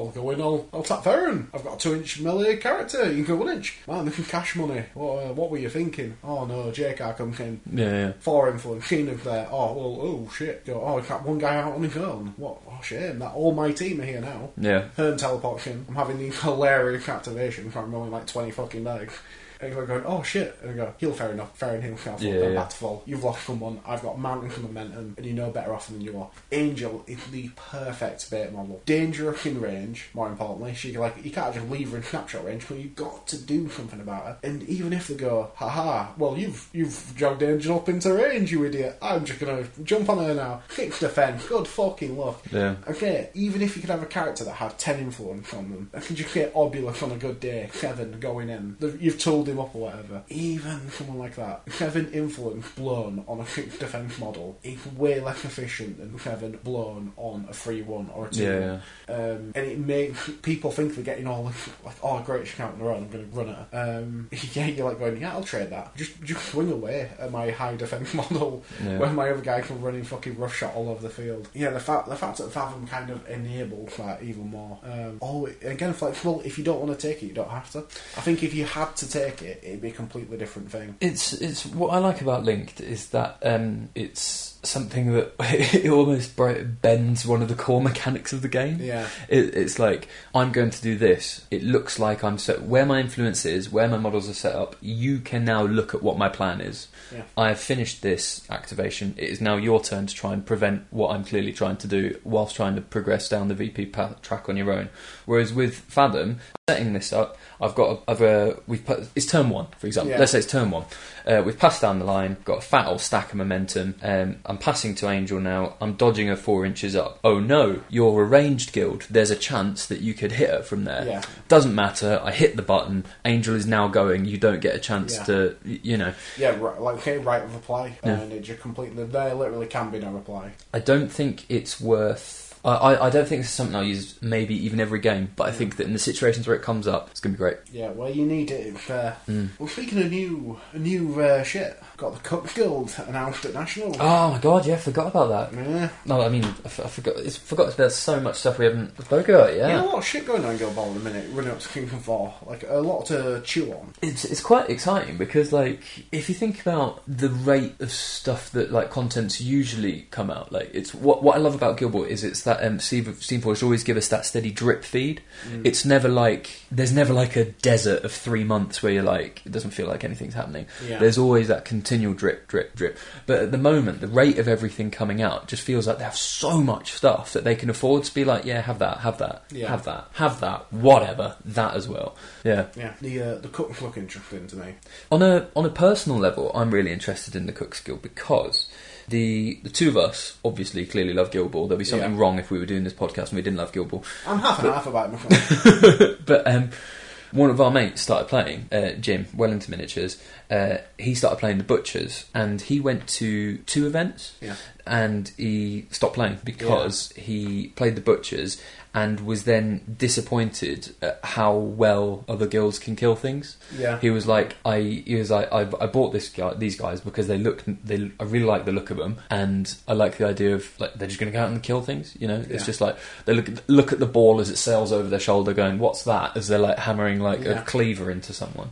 I'll go in, I'll, I'll tap Farron. I've got a two inch melee character, you can go one inch. Man, this is cash money. What, uh, what were you thinking? Oh no, J K comes in. Yeah, yeah. Four influence, Keenan's there. Oh, well, oh shit. Go, oh, I got one guy out on his own. What? Oh, shame. That all my team are here now. Yeah. Hearn teleports in. I'm having these hilarious activations. I'm rolling like twenty fucking dice. And you're going, oh shit. And I go, heal fair enough. Fair and heal fair. Yeah, Then yeah. back to full. You've lost someone. I've got mountains of momentum. And you know better off than you are. Angel is the perfect bait model. Dangerous in range, more importantly. She like You can't just leave her in snapshot range, but you've got to do something about her. And even if they go, haha, well, you've you've jogged Angel up into range, you idiot. I'm just going to jump on her now. Fix defense. Good fucking luck. Yeah. Okay, even if you could have a character that had ten influence on them, I can just get Obulus on a good day, seven going in. You've tooled him up or whatever. Even someone like that, seven influence blown on a six defense model is way less efficient than seven blown on a three one or a two one. Yeah, yeah. Um, and it makes people think they're getting all this, like, oh, great, she can't run, I'm going to run her. Um, yeah, you're like going, yeah, I'll trade that. Just just swing away at my high defense model, Yeah. where my other guy can run in fucking rough shot all over the field. Yeah, the fact the fact that Fathom kind of enables that even more. Um, oh, again, flexible. If you don't want to take it, you don't have to. I think if you had to take it, it'd be a completely different thing. It's it's what I like about Linked is that um, it's something that it almost bends one of the core mechanics of the game. Yeah, it, it's like, I'm going to do this. It looks like I'm set where my influence is, where my models are set up. You can now look at what my plan is. Yeah. I have finished this activation. It is now your turn to try and prevent what I'm clearly trying to do, whilst trying to progress down the V P path, track on your own. Whereas with Fathom, setting this up, I've got a, I've a, we've put, it's turn one, for example. Yeah. Let's say it's turn one. Uh, we've passed down the line, got a fat old stack of momentum. Um, I'm passing to Angel now. I'm dodging her four inches up. Oh no, you're a ranged guild. There's a chance that you could hit her from there. Yeah. Doesn't matter. I hit the button. Angel is now going. You don't get a chance Yeah. to, y- you know. yeah, right, like okay, right of reply, Yeah. and it just completely. There literally can be no reply. I don't think it's worth. I, I I don't think this is something I'll use maybe even every game, but I think that in the situations where it comes up, it's going to be great. Yeah, well, you need it. If, uh, Mm. Well, speaking of new, new uh, shit, got the Cook Guild announced at National. Oh my god, yeah, I forgot about that. Yeah. No, I mean, I, f- I forgot. It's forgot. There's so much stuff we haven't spoken about. Yeah, Yeah, a lot of shit going on in Guild Ball at the minute, running up to Kingdom four. Like, a lot to chew on. it's it's quite exciting because, like, if you think about the rate of stuff that like contents usually come out, like, it's what what I love about Guild Ball is it's that um, Steamforged always give us that steady drip feed. Mm. It's never like there's never like a desert of three months where you're like it doesn't feel like anything's happening. Yeah. There's always that continual drip, drip, drip. But at the moment, the rate of everything coming out just feels like they have so much stuff that they can afford to be like, yeah, have that, have that, Yeah. have that, have that, whatever, that as well. Yeah. Yeah, the uh, the Cook's look interesting to me. On a on a personal level, I'm really interested in the Cook's Guild because the the two of us obviously clearly love Guild Ball. There'd be something Yeah. wrong if we were doing this podcast and we didn't love Guild Ball. I'm half and half about it myself. But um, one of our mates started playing, uh, Jim, well into miniatures. Uh, he started playing the Butchers, and he went to two events, Yeah. and he stopped playing because he played the Butchers and was then disappointed at how well other guilds can kill things. Yeah. He was like, I he was like, I, I bought this guy, these guys because they look, they I really like the look of them, and I like the idea of like they're just going to go out and kill things. You know, it's Yeah. just like they look look at the ball as it sails over their shoulder, going, "What's that?" As they're like hammering like Yeah. a cleaver into someone.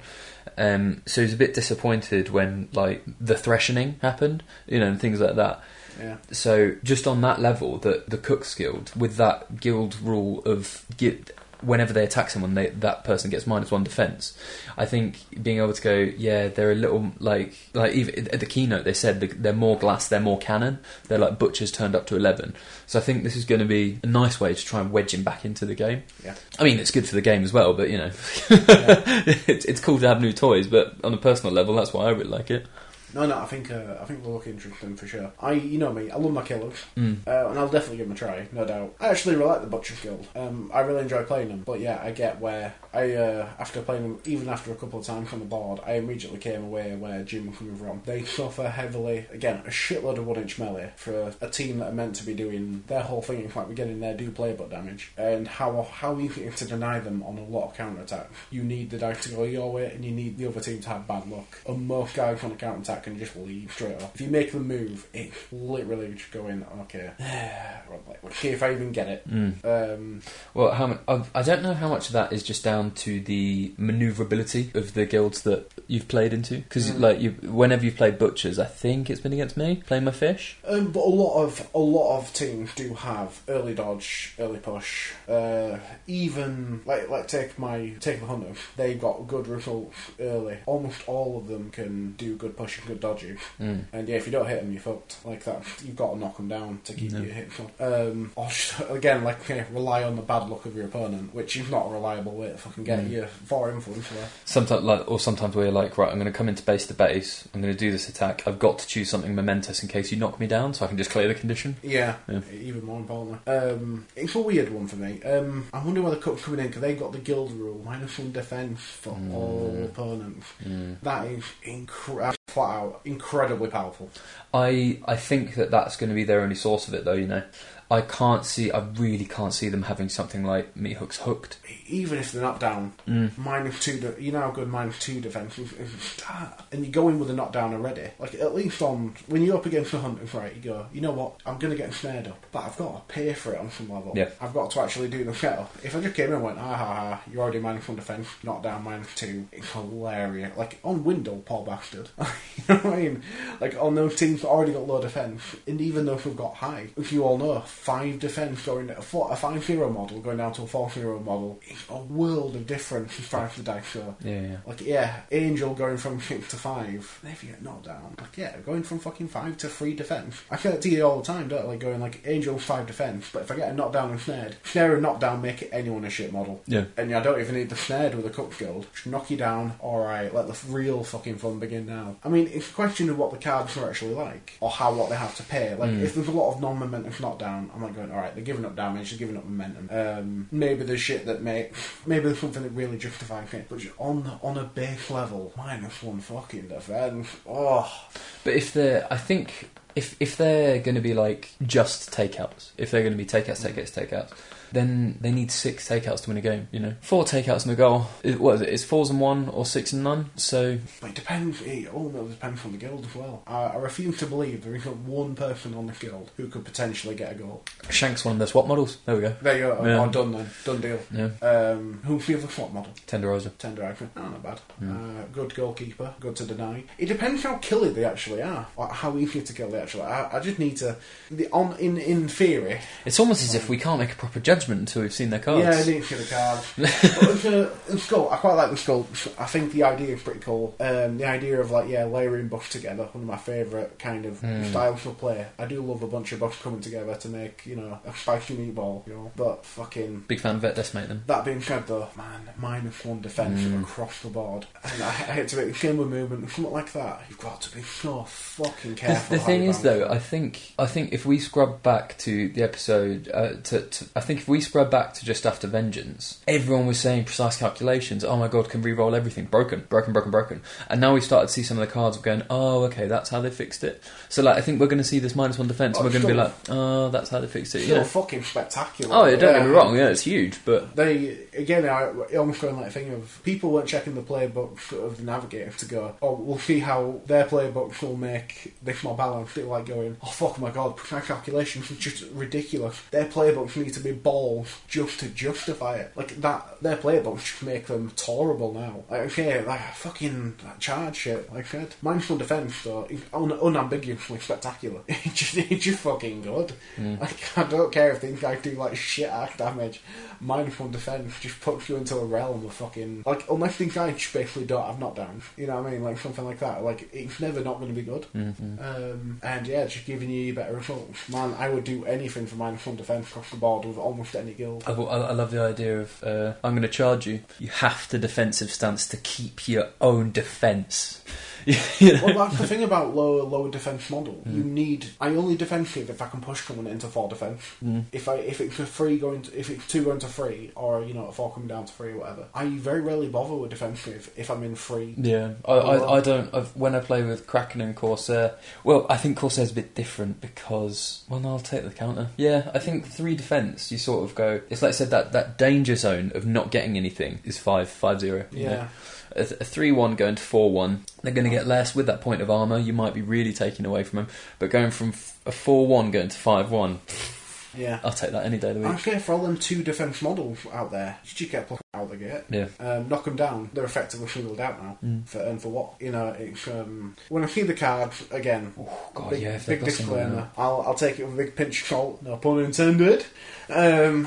Um, so he was a bit disappointed when like the threshing happened, you know, and things like that. Yeah. So just on that level, the the Cook's Guild with that guild rule of get, whenever they attack someone, they, that person gets minus one defense. I think being able to go, yeah, they're a little like like even at the keynote they said they're more glass, they're more cannon. They're like Butchers turned up to eleven. So I think this is going to be a nice way to try and wedge him back into the game. Yeah. I mean, it's good for the game as well, but you know, Yeah. it's it's cool to have new toys. But on a personal level, that's why I really like it. No, no, I think uh, I think they'll look interesting for sure. I, you know me, I love my killers, Mm. uh, and I'll definitely give them a try, no doubt. I actually really like the Butcher's Guild. Um, I really enjoy playing them, but yeah, I get where I uh, after playing them, even after a couple of times on the board, I immediately came away where Jim was coming from. They suffer heavily, again, a shitload of one-inch melee for a, a team that are meant to be doing their whole thing. In fact, we're getting their do play but damage, and how how easy it is to deny them on a lot of counter attacks. You need the dice to go your way, and you need the other team to have bad luck. And most guys on a counter attack attack and just leave straight off. If you make them move, it's literally just going, okay, let's see if I even get it. Mm. Um, well, how much, I don't know how much of that is just down to the manoeuvrability of the guilds that you've played into. Because, mm. like, you, whenever you've played Butchers, I think it's been against me, playing my fish. Um, but a lot of a lot of teams do have early dodge, early push. Uh, even, like, like take my take the Hunter, they got good results early. Almost all of them can do good push and good dodging. Mm. And yeah, if you don't hit them, you're fucked. Like that, you've got to knock them down to keep no. you hitting. Um, or just, again, like yeah, rely on the bad luck of your opponent, which is not a reliable way to fucking get mm. you four influence. Sometimes, like, or sometimes where you're like, right, I'm going to come into base to base. I'm going to do this attack. I've got to choose something momentous in case you knock me down, so I can just clear the condition. Yeah, yeah. Even more importantly, um, it's a weird one for me. Um, I wonder where the cup's coming in because they've got the guild rule minus one defense for mm. all opponents. Mm. That is incredible. Flat out, incredibly powerful. I I think that that's going to be their only source of it, though. You know, I can't see. I really can't see them having something like Meat Hook's Hooked. Even if they're knockdown, mm. minus two. De- you know how good minus two defense is, and you go in with a knockdown already. Like at least on when you're up against the hunters, right? You go, you know what? I'm going to get snared up, but I've got to pay for it on some level. Yeah. I've got to actually do the setup. If I just came in and went, ah ha ha, you're already minus one defense, knockdown minus two. It's hilarious. Like on Window, poor bastard. You know what I mean? Like on those teams that already got low defense, and even those who've got high, if you all know, five defense going a, four, a five zero model going down to a four zero model, it's a world of difference as far as the dice go. Yeah, yeah. Like yeah, Angel going from six to five, and if you get knocked down, like yeah, going from fucking five to three defense. I say that to you all the time, don't I? Like going like Angel five defense, but if I get a knockdown and snared, snare and knockdown make anyone a shit model. Yeah. And I don't even need the snared with a cup guild. Just knock you down. All right, let the real fucking fun begin now. I mean, it's a question of what the cards are actually like, or how what they have to pay. Like, mm. if there's a lot of non-momentum knockdown, I'm like going, alright, they're giving up damage, they're giving up momentum. Um, maybe there's shit that make, maybe there's something that really justifies it, but just on on a base level, minus one fucking defense. Oh. But if they're, I think, if if they're going to be like just takeouts, if they're going to be takeouts, takeouts, takeouts, then they need six takeouts to win a game, you know. Four takeouts and a goal. It, what is it? It's fours and one or six and none, so... But it depends, it all depends on the guild as well. I, I refuse to believe there isn't one person on the guild who could potentially get a goal. Shank's one of their swap models. There we go. There you go. Yeah. Oh, done then. Done deal. Yeah. Um, who's the other swap model? Tenderizer. Tenderizer. Oh, not bad. Mm. Uh, good goalkeeper. Good to deny. It depends how killy they actually are, or how easy to kill they actually are. I, I just need to... The, on in, in theory... It's almost as if we can't make a proper judgment until we've seen their cards. Yeah, I need to see the cards. But uh, the skull, I quite like the skull. I think the idea is pretty cool. Um, the idea of like yeah, layering buffs together, one of my favourite kind of mm. styles of play. I do love a bunch of buffs coming together to make you know a spicy meatball. You know, but fucking big fan of Vet Decimate them. That being said, though, man, minus one defense mm. across the board, and I, I hate to make the same with movement, something like that. You've got to be so fucking careful. The, the thing is, though, I think I think if we scrub back to the episode, uh, to, to I think if we scrub back to just after Vengeance, everyone was saying precise calculations. Oh my god, can re-roll everything? Broken, broken, broken, broken. And now we started to see some of the cards going, oh, okay, that's how they fixed it. So, like, I think we're going to see this minus one defense, oh, and we're going to be like, oh, that's how they fixed it. Still yeah. fucking spectacular. Oh, yeah, don't yeah. get me wrong, yeah, it's huge, but they again, I almost going like a thing of people weren't checking the playbook of the Navigator to go, oh, we'll see how their playbooks will make this more balanced. They're like going, oh fuck my god, precise calculations is just ridiculous. Their playbooks need to be balls just to justify it. Like that, their playbooks just make them tolerable now. Like okay, like fucking that charge shit. Like I said, mindful defense though, is un- unambiguously spectacular. It's just, it's just fucking good. Mm. Like I don't care if these guys do like shit ass damage. Mindful defense just puts you into a realm of fucking like unless these guys just basically don't have knockdowns. You know what I mean? Like something like that. Like it's never not going to be good. Mm-hmm. Um, and yeah, just giving you better results. Man, I would do anything for mindful defense across the board with almost any guild. I, I love the idea of uh, I'm going to charge you. You have to defensive stance to keep your own defense. You know? Well, that's the thing about lower lower defense model. Mm. You need. I only defensive if I can push someone into four defense. Mm. If I if it's a three going to, if it's two going to three, or you know a four coming down to three or whatever. I very rarely bother with defensive if I'm in three. Yeah, I I, I don't. I've, when I play with Kraken and Corsair, well, I think Corsair's a bit different because well, no, I'll take the counter. Yeah, I think three defense. You sort of go. It's like I said that that danger zone of not getting anything is five five zero. Yeah. Know? A three one going to four one, they're going to to get less. With that point of armour, you might be really taking away from him. But going from f- a four one going to five one, yeah, I'll take that any day of the week. Actually, for all them two defence models out there, you just get plucked out the gate. Yeah. Um, knock them down. They're effectively singled out now. Mm. For, and for what? You know, it's... Um, when I see the card, again, Oh, God, big, yeah, if they've big got someone disclaimer, there. I'll, I'll take it with a big pinch of salt, no pun intended. Um,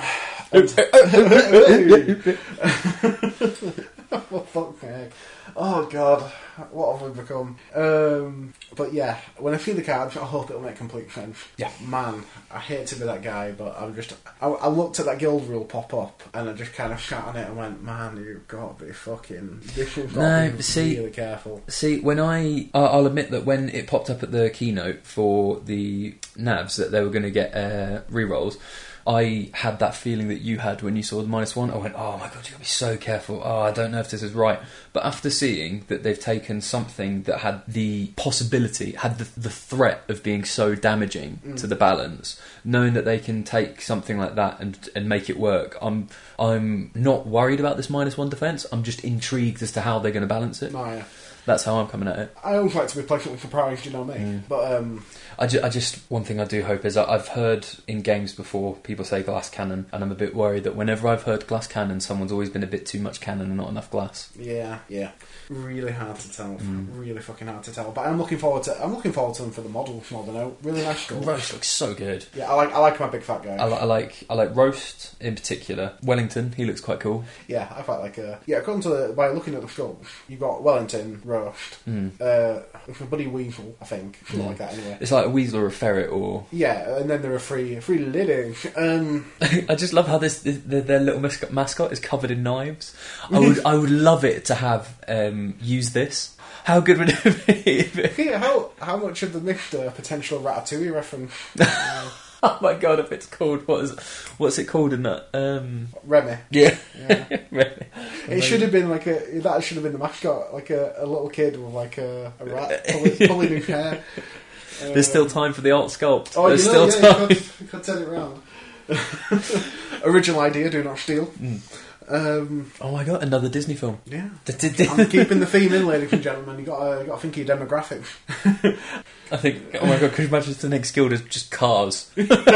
oh, fuck me. Oh, God. What have we become? Um, but yeah, when I see the cards, I hope it'll make complete sense. Yeah. Man, I hate to be that guy, but I'm just... I, I looked at that guild rule pop up, and I just kind of sat on it and went, man, you've got to be fucking... This one's got No, to be see- really careful. See, when I... I- I'll admit that when it popped up at the keynote for the Navs that they were going to get uh, re-rolls, I had that feeling that you had when you saw the minus one. I went, oh my God, you've got to be so careful. Oh, I don't know if this is right. But after seeing that they've taken something that had the possibility, had the, the threat of being so damaging mm. to the balance, knowing that they can take something like that and and make it work, I'm I'm not worried about this minus one defence. I'm just intrigued as to how they're going to balance it. Oh, yeah. That's how I'm coming at it. I always like to be pleasantly surprised, you know me. Mm. But, um... I, ju- I just, one thing I do hope is I- I've heard in games before people say glass cannon, and I'm a bit worried that whenever I've heard glass cannon, someone's always been a bit too much cannon and not enough glass. Yeah, yeah. Really hard to tell. Mm. Really fucking hard to tell. But I'm looking forward to I'm looking forward to them for the models more than out. Really nice stuff. Roast looks so good. Yeah, I like I like my big fat guy. I, li- I like I like Roast in particular. Wellington, he looks quite cool. Yeah, I quite like uh yeah, according to the, by looking at the sculpts, you've got Wellington, Roast, Mm. uh it's a Buddy Weasel, I think. Something Yeah. like that anyway. It's like a weasel or a ferret or... Yeah, and then there are three three ladies. Um I just love how this, this their, their little mascot, mascot is covered in knives. I would I would love it to have um, use this. How good would it be? If it... yeah, how how much of the missed uh, potential Ratatouille reference? uh, Oh my God! If it's called, what is what's it called in that? Um, Remy. yeah, Yeah. Remy. It should have been like a that should have been the mascot, like a, a little kid with like a, a rat pulling, pulling his hair. Uh, There's still time for the alt sculpt. Oh, There's you know, still yeah, time. you could, you could turn it round. Original idea, do not steal. Mm. Um, Oh my God! Another Disney film. yeah, I I'm keeping the theme in, ladies and gentlemen. You got to you got to think of your demographics. think. Oh my God! Could you imagine if the next guild is just cars?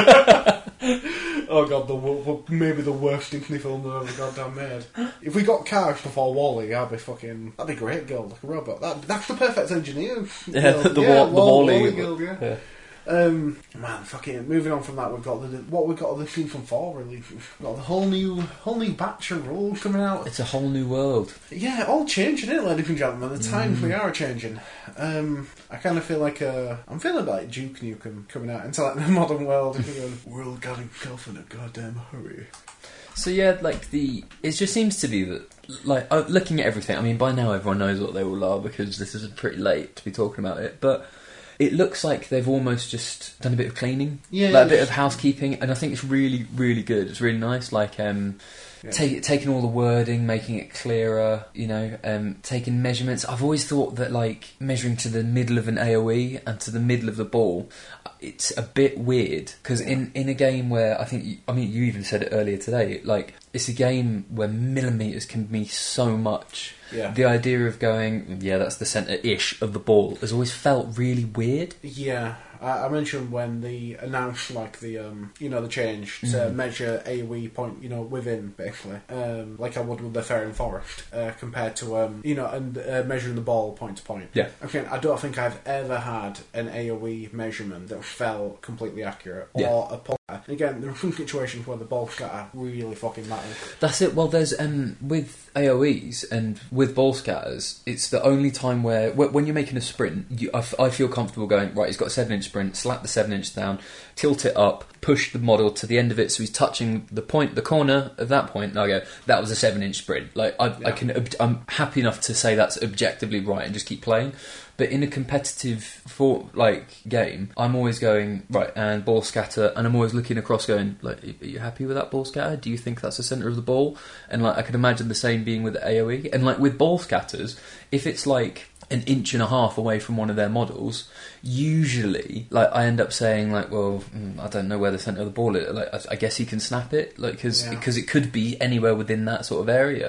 Oh god, the wo- wo- maybe the worst Disney film they've ever goddamn made. If we got Cars before Wall-E, I'd be fucking. That'd be great, guild, like a robot. That, that's the perfect engineer. Yeah, guild. the, yeah, Wall- the Wall- Wall-E. Wall-E guild, yeah. Yeah. Um, man, fucking. Moving on from that, we've got the what we've got the season four releases. We've got the whole new whole new batch of rules coming out. It's a whole new world. Yeah, all changing, isn't it, ladies and gentlemen? The times Mm. we are changing. Um, I kind of feel like uh, I'm feeling like Duke Nukem coming out into like the modern world. And going, world got himself in a goddamn hurry. So yeah, like the it just seems to be that like uh, looking at everything. I mean, by now everyone knows what they all are because this is pretty late to be talking about it, but. It looks like they've almost just done a bit of cleaning, Yeah, like a bit yeah. of housekeeping, and I think it's really, really good. It's really nice, like um, Yeah. take, taking all the wording, making it clearer. You know, um, taking measurements. I've always thought that like measuring to the middle of an A O E and to the middle of the ball, it's a bit weird because Yeah. in, in a game where I think you, I mean you even said it earlier today, like it's a game where millimeters can mean so much. Yeah. The idea of going, yeah, that's the centre-ish of the ball has always felt really weird. Yeah, I, I mentioned when they announced like the um, you know the change to Mhm. measure A O E point, you know, within basically, um, like I would with the Fair and Forest, uh, compared to um, you know, and uh, measuring the ball point to point. Yeah. Again, I don't think I've ever had an A O E measurement that felt completely accurate or Yeah. a pull. And again, there are some situations where the ball scatter really fucking matters. That's it. Well, there's um with A O Es and with ball scatters, it's the only time where wh- when you're making a sprint, you, I, f- I feel comfortable going right. He's got a seven inch sprint. Slap the seven inch down, tilt it up, push the model to the end of it, so he's touching the point, the corner of that point. And I go, that was a seven inch sprint. Like I, Yeah. I can, ob- I'm happy enough to say that's objectively right and just keep playing. But in a competitive for like game, I'm always going right and ball scatter, and I'm always looking across, going like, "Are you happy with that ball scatter? Do you think that's the centre of the ball?" And like, I can imagine the same being with the A O E, and like with ball scatters, if it's like an inch and a half away from one of their models, usually like I end up saying like, well, mm, I don't know where the centre of the ball is. Like, I, I guess he can snap it, like because Yeah. because it could be anywhere within that sort of area.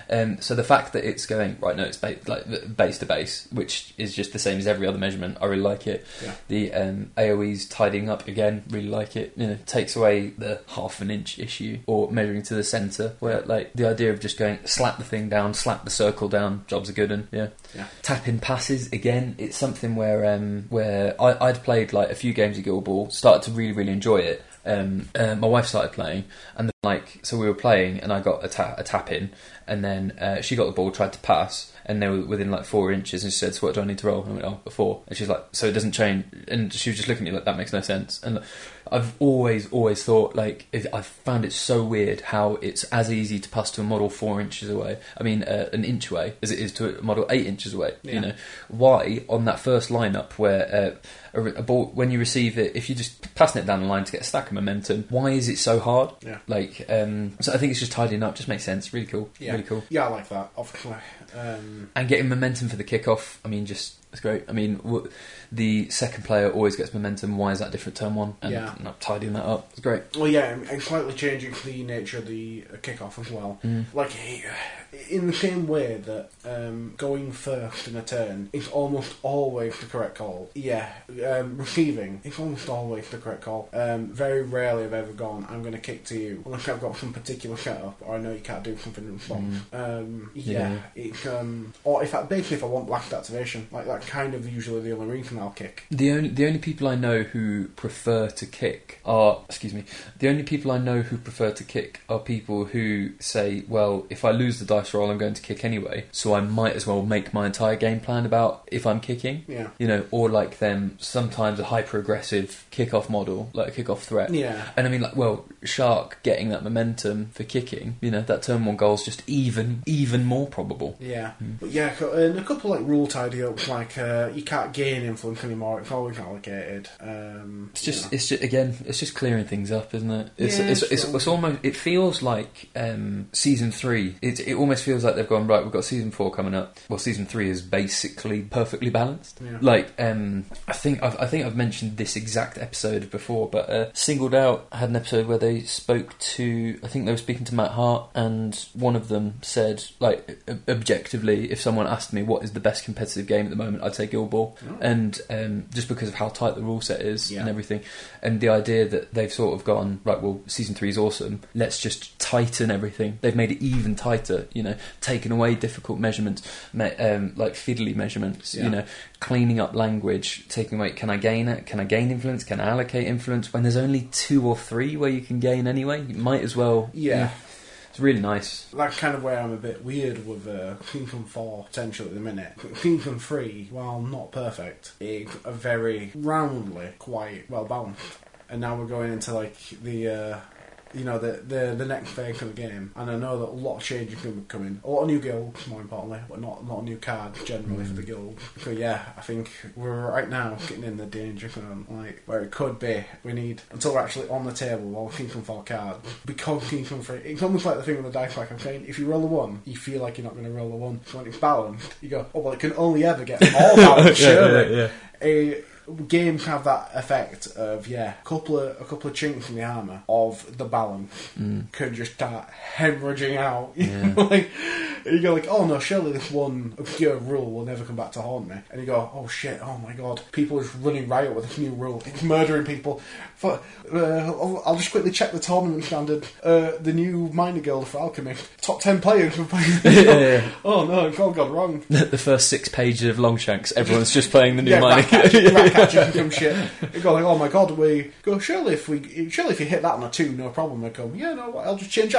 Um, so the fact that it's going right, no, it's ba- like base to base, which is just the same as every other measurement. I really like it. Yeah. The um, A O E's tidying up again, really like it. You know, takes away the half an inch issue or measuring to the centre, where like the idea of just going slap the thing down, slap the circle down, job's a good one. Yeah. Yeah. Tap in passes again. It's something where um, where I, I'd played like a few games of Guild Ball, started to really really enjoy it. Um, uh, my wife started playing, and then, like so we were playing, and I got a, ta- a tap in, and then uh, she got the ball, tried to pass, and they were within like four inches, and she said, "So what do I need to roll?" And I went, "Oh, a four." And she's like, "So it doesn't change?" And she was just looking at me like, "That makes no sense." And I've always, always thought like if, I've found it so weird how it's as easy to pass to a model four inches away. I mean, uh, an inch away as it is to a model eight inches away. Yeah. You know, why on that first lineup where uh, a, a ball when you receive it, if you just passing it down the line to get a stack of momentum, why is it so hard? Yeah. Like, um, so I think it's just tidying up. Just makes sense. Really cool. Yeah. Really cool. Yeah, I like that. Obviously. Um, And getting momentum for the kickoff. I mean, just it's great. I mean, w- the second player always gets momentum. Why is that different turn one? And Yeah. not tidying that up. It's great. well, yeah, and and slightly changing the nature of the uh, kickoff as well. Mm. Like, in the same way that um, going first in a turn is almost always the correct call. Yeah, um, receiving is almost always the correct call. Um, very rarely have I ever gone, I'm going to kick to you, unless I've got some particular setup, or I know you can't do something in response. Mm. Um, Yeah. yeah, it's, um, or if I, basically if I want blast activation, like that's kind of usually the only reason I'll kick. The only the only people I know who prefer to kick are excuse me. The only people I know who prefer to kick are people who say, well, if I lose the dice roll, I'm going to kick anyway, so I might as well make my entire game plan about if I'm kicking. Yeah. You know, or like them sometimes a hyper aggressive kick-off model, like a kick-off threat. Yeah. And I mean, like, well, Shark getting that momentum for kicking, you know, that turn one goal's just even even more probable. Yeah, Mm. but yeah, co- and a couple like rule tidy ups, like uh, you can't gain influence anymore; it's always allocated. Um, It's just, yeah. it's just again, it's just clearing things up, isn't it? It's, Yeah, it's, it's it's, true. it's almost, it feels like um, season three. It, it almost feels like they've gone right. We've got season four coming up. Well, season three is basically perfectly balanced. Yeah. Like, um, I think I've, I think I've mentioned this exact episode before, but uh, Singled Out had an episode where they spoke to, I think they were speaking to Matt Hart, and one of them said, like, ob- objectively, if someone asked me what is the best competitive game at the moment, I'd say Guild Ball, Oh. and um, just because of how tight the rule set is Yeah. and everything, and the idea that they've sort of gone, right, well, season three is awesome, let's just tighten everything. They've made it even tighter, you know, taken away difficult measurements, me- um, like fiddly measurements, Yeah. you know, cleaning up language, taking away, can I gain it? Can I gain influence? Can I allocate influence? When there's only two or three where you can gain anyway, you might as well. Yeah. It's really nice. That's kind of where I'm a bit weird with uh, season four potential at the minute. Season three, while not perfect, is a very roundly quite well balanced. And now we're going into like the. Uh, You know, the, the the next phase of the game, and I know that a lot of changes are going to be coming. A lot of new guilds, more importantly, but not not new cards generally for the guild. So yeah, I think we're right now getting in the danger zone, like where it could be. We need until we're actually on the table while season four card, because season three. It's almost like the thing with the dice, like I'm saying. If you roll a one, you feel like you're not going to roll a one. So when it's balanced, you go, oh well, it can only ever get more balanced. Surely. yeah. A, games have that effect of yeah, a couple of a couple of chinks in the armour of the balance Mm. can just start hemorrhaging out. You Yeah. know, like you go like, oh no, surely this one obscure rule will never come back to haunt me. And you go, oh shit, oh my god, people are just running riot with this new rule. It's murdering people. For, uh, I'll, I'll just quickly check the tournament standard. Uh, the new minor guild for alchemy, top ten players for playing. Yeah, yeah. Oh no, it's all gone wrong. The first six pages of Longshanks, everyone's just playing the new Yeah, minor. rat catching, rat catching and some shit. You go like, oh my god, we go. Surely if we, surely if you hit that on a two, no problem. They come, yeah, no, I'll just change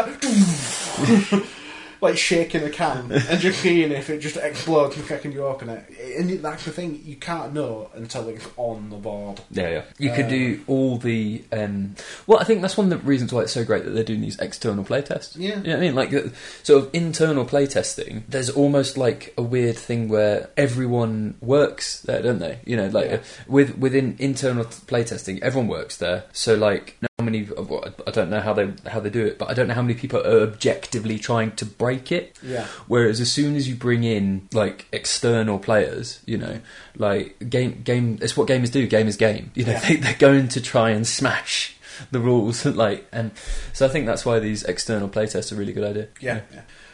that. Like shaking a can and just seeing if it just explodes the second you open it. And that's the thing, you can't know until it's on the board. Yeah, yeah. You could Uh, do all the. Um, well, I think that's one of the reasons why it's so great that they're doing these external playtests. Yeah. You know what I mean? Like, uh, sort of internal playtesting, there's almost like a weird thing where everyone works there, don't they? You know, like, Yeah. uh, with within internal t- playtesting, everyone works there. So, like, how many. Well, I don't know how they how they do it, but I don't know how many people are objectively trying to break it. Yeah. Whereas as soon as you bring in like external players, you know, like game game, it's what gamers do. Game is game. You know, Yeah. they, they're going to try and smash the rules, like, and so I think that's why these external playtests are a really good idea. Yeah. yeah.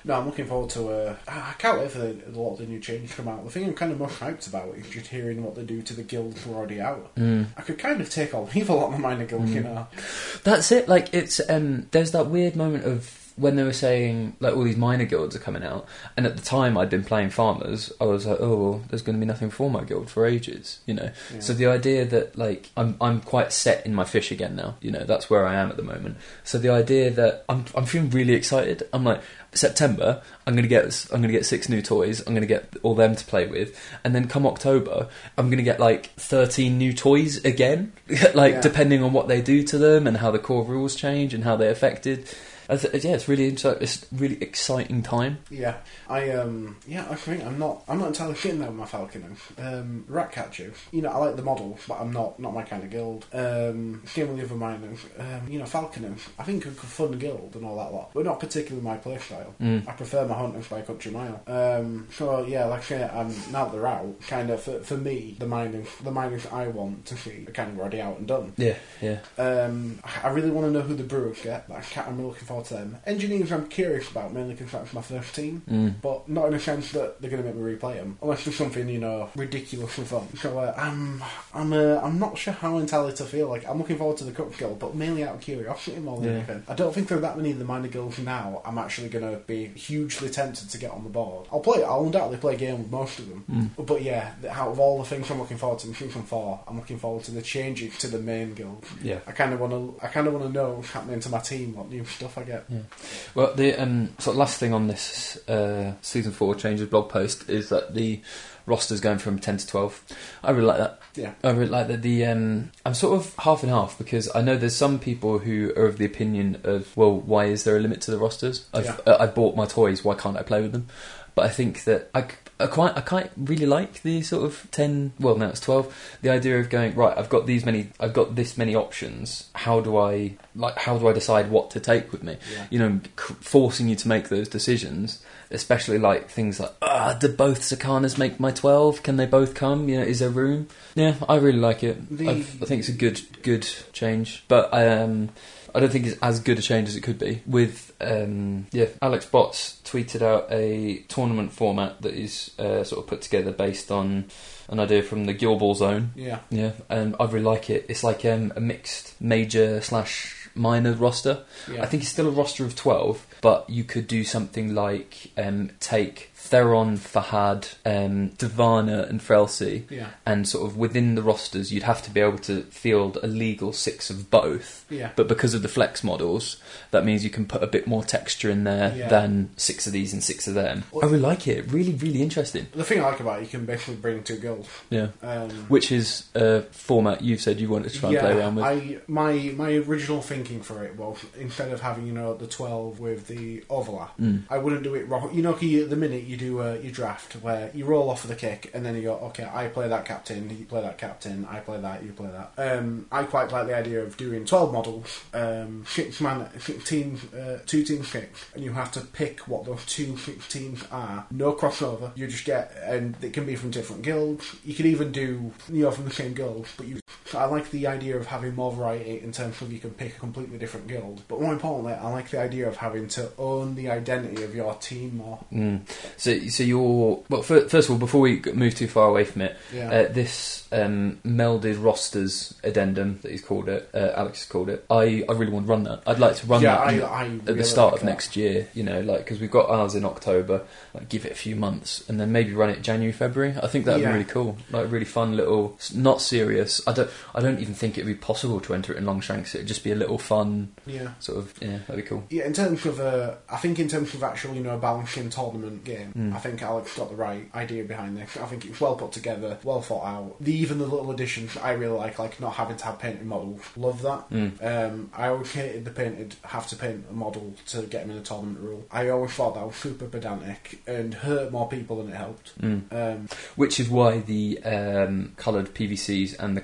No, I'm looking forward to. Uh, I can't wait for the, a lot of the new changes to come out. The thing I'm kind of most hyped about is just hearing what they do to the guilds who are already out. Mm. I could kind of take or leave a lot of the minor guilds, Mm. you know. That's it. Like it's um, there's that weird moment of when they were saying like all these minor guilds are coming out, and at the time I'd been playing farmers, I was like, oh, well, there's going to be nothing for my guild for ages, you know. Yeah. So the idea that like I'm I'm quite set in my fish again now, you know, that's where I am at the moment. So the idea that I'm I'm feeling really excited. I'm like, September, I'm gonna get I'm gonna get six new toys. I'm gonna get all them to play with, and then come October, I'm gonna get like thirteen new toys again. like Yeah. depending on what they do to them and how the core rules change and how they're affected. I th- yeah, it's really inter- it's a really exciting time. Yeah, I um, yeah, I think I'm not, I'm not entirely fitting there with my Falconer. Um, Ratcatcher, you know, I like the model, but I'm not, not my kind of guild. Um, same with the other miners. Um, you know, Falconer, I think a fun guild and all that lot, but not particularly my playstyle. Mm. I prefer my Hunters by a country mile. Um, so yeah, like I say, um, now that they're out, kind of for, for me, the miners, the miners I want to see are kind of already out and done. Yeah, yeah. Um, I really want to know who the Brewers get. But I can't, I'm looking forward to them. Engineers, I'm curious about mainly because that's my first team, Mm. but not in a sense that they're going to make me replay them, unless there's something you know ridiculous and fun. So uh, I'm, I'm, uh, I'm not sure how entirely to feel. Like I'm looking forward to the Cup Guild, but mainly out of curiosity more than Yeah. anything. I don't think there are that many of the minor guilds now. I'm actually going to be hugely tempted to get on the board. I'll play. I'll undoubtedly play a game with most of them. Mm. But yeah, out of all the things I'm looking forward to in season four, I'm looking forward to the changes to the main guild. Yeah. I kind of want to. I kind of want to know what's happening to my team, what new stuff I get. Yeah. Well, the um, sort of last thing on this uh, season four changes blog post is that the roster's going from ten to twelve. I really like that. Yeah. I really like that. The um, I'm sort of half and half because I know there's some people who are of the opinion of, well, why is there a limit to the rosters? I've Yeah. uh, I bought my toys. Why can't I play with them? But I think that I, I quite I quite really like the sort of ten. Well, now it's twelve. The idea of going right. I've got these many. I've got this many options. How do I like? How do I decide what to take with me? Yeah. You know, c- forcing you to make those decisions, especially like things like, ah, do both Sakanas make my twelve? Can they both come? You know, is there room? Yeah, I really like it. The- I, I think it's a good good change, but I um. I don't think it's as good a change as it could be. With um, yeah, Alex Botts tweeted out a tournament format that is uh, sort of put together based on an idea from the Guild Ball Zone. Yeah. Yeah, and I really like it. It's like um, a mixed major slash minor roster. Yeah. I think it's still a roster of twelve, but you could do something like um, take Theron, Fahad, um, Divana and Frelsey, Yeah. and sort of within the rosters you'd have to be able to field a legal six of both. Yeah. But because of the flex models, that means you can put a bit more texture in there Yeah. than six of these and six of them. I really like it. Really, really interesting. The thing I like about it, you can basically bring two guilds. Yeah. Um, Which is a format you've said you wanted to try and play around with. I my my original thinking for it was instead of having you know the twelve with the overlap, Mm. I wouldn't do it wrong. You know, 'cause you, the minute you do uh, your draft where you roll off of the kick and then you go, okay, I play that captain, you play that captain, I play that, you play that. Um, I quite like the idea of doing twelve models, um, six man, six teams, uh, two teams six, and you have to pick what those two six teams are. No crossover. You just get, and it can be from different guilds. You can even do, you know, from the same guilds, but you. So I like the idea of having more variety in terms of you can pick a completely different guild. But more importantly, I like the idea of having to own the identity of your team more. Mm. So, so you're well. fir- First of all, before we move too far away from it, Yeah. uh, this um, melded rosters addendum that he's called it, uh, Alex has called it. I, I really want to run that. I'd like to run yeah, that I, in- I at really the start like of that. next year. You know, like because we've got ours in October. Like, give it a few months, and then maybe run it January, February. I think that'd Yeah. be really cool. Like, a really fun little, not serious. I don't. I don't even think it'd be possible to enter it in Longshanks. It'd just be a little fun Yeah. sort of. Yeah, that'd be cool. Yeah, in terms of, uh, I think in terms of actual, you know, balancing tournament game, Mm. I think Alex got the right idea behind this. I think it's well put together, well thought out. The, even the little additions I really like, like not having to have painted models, love that. Mm. Um, I always hated the painted, have to paint a model to get him in a tournament rule. I always thought that was super pedantic and hurt more people than it helped. Mm. Um, Which is why the um, coloured P V Cs and the coloured resin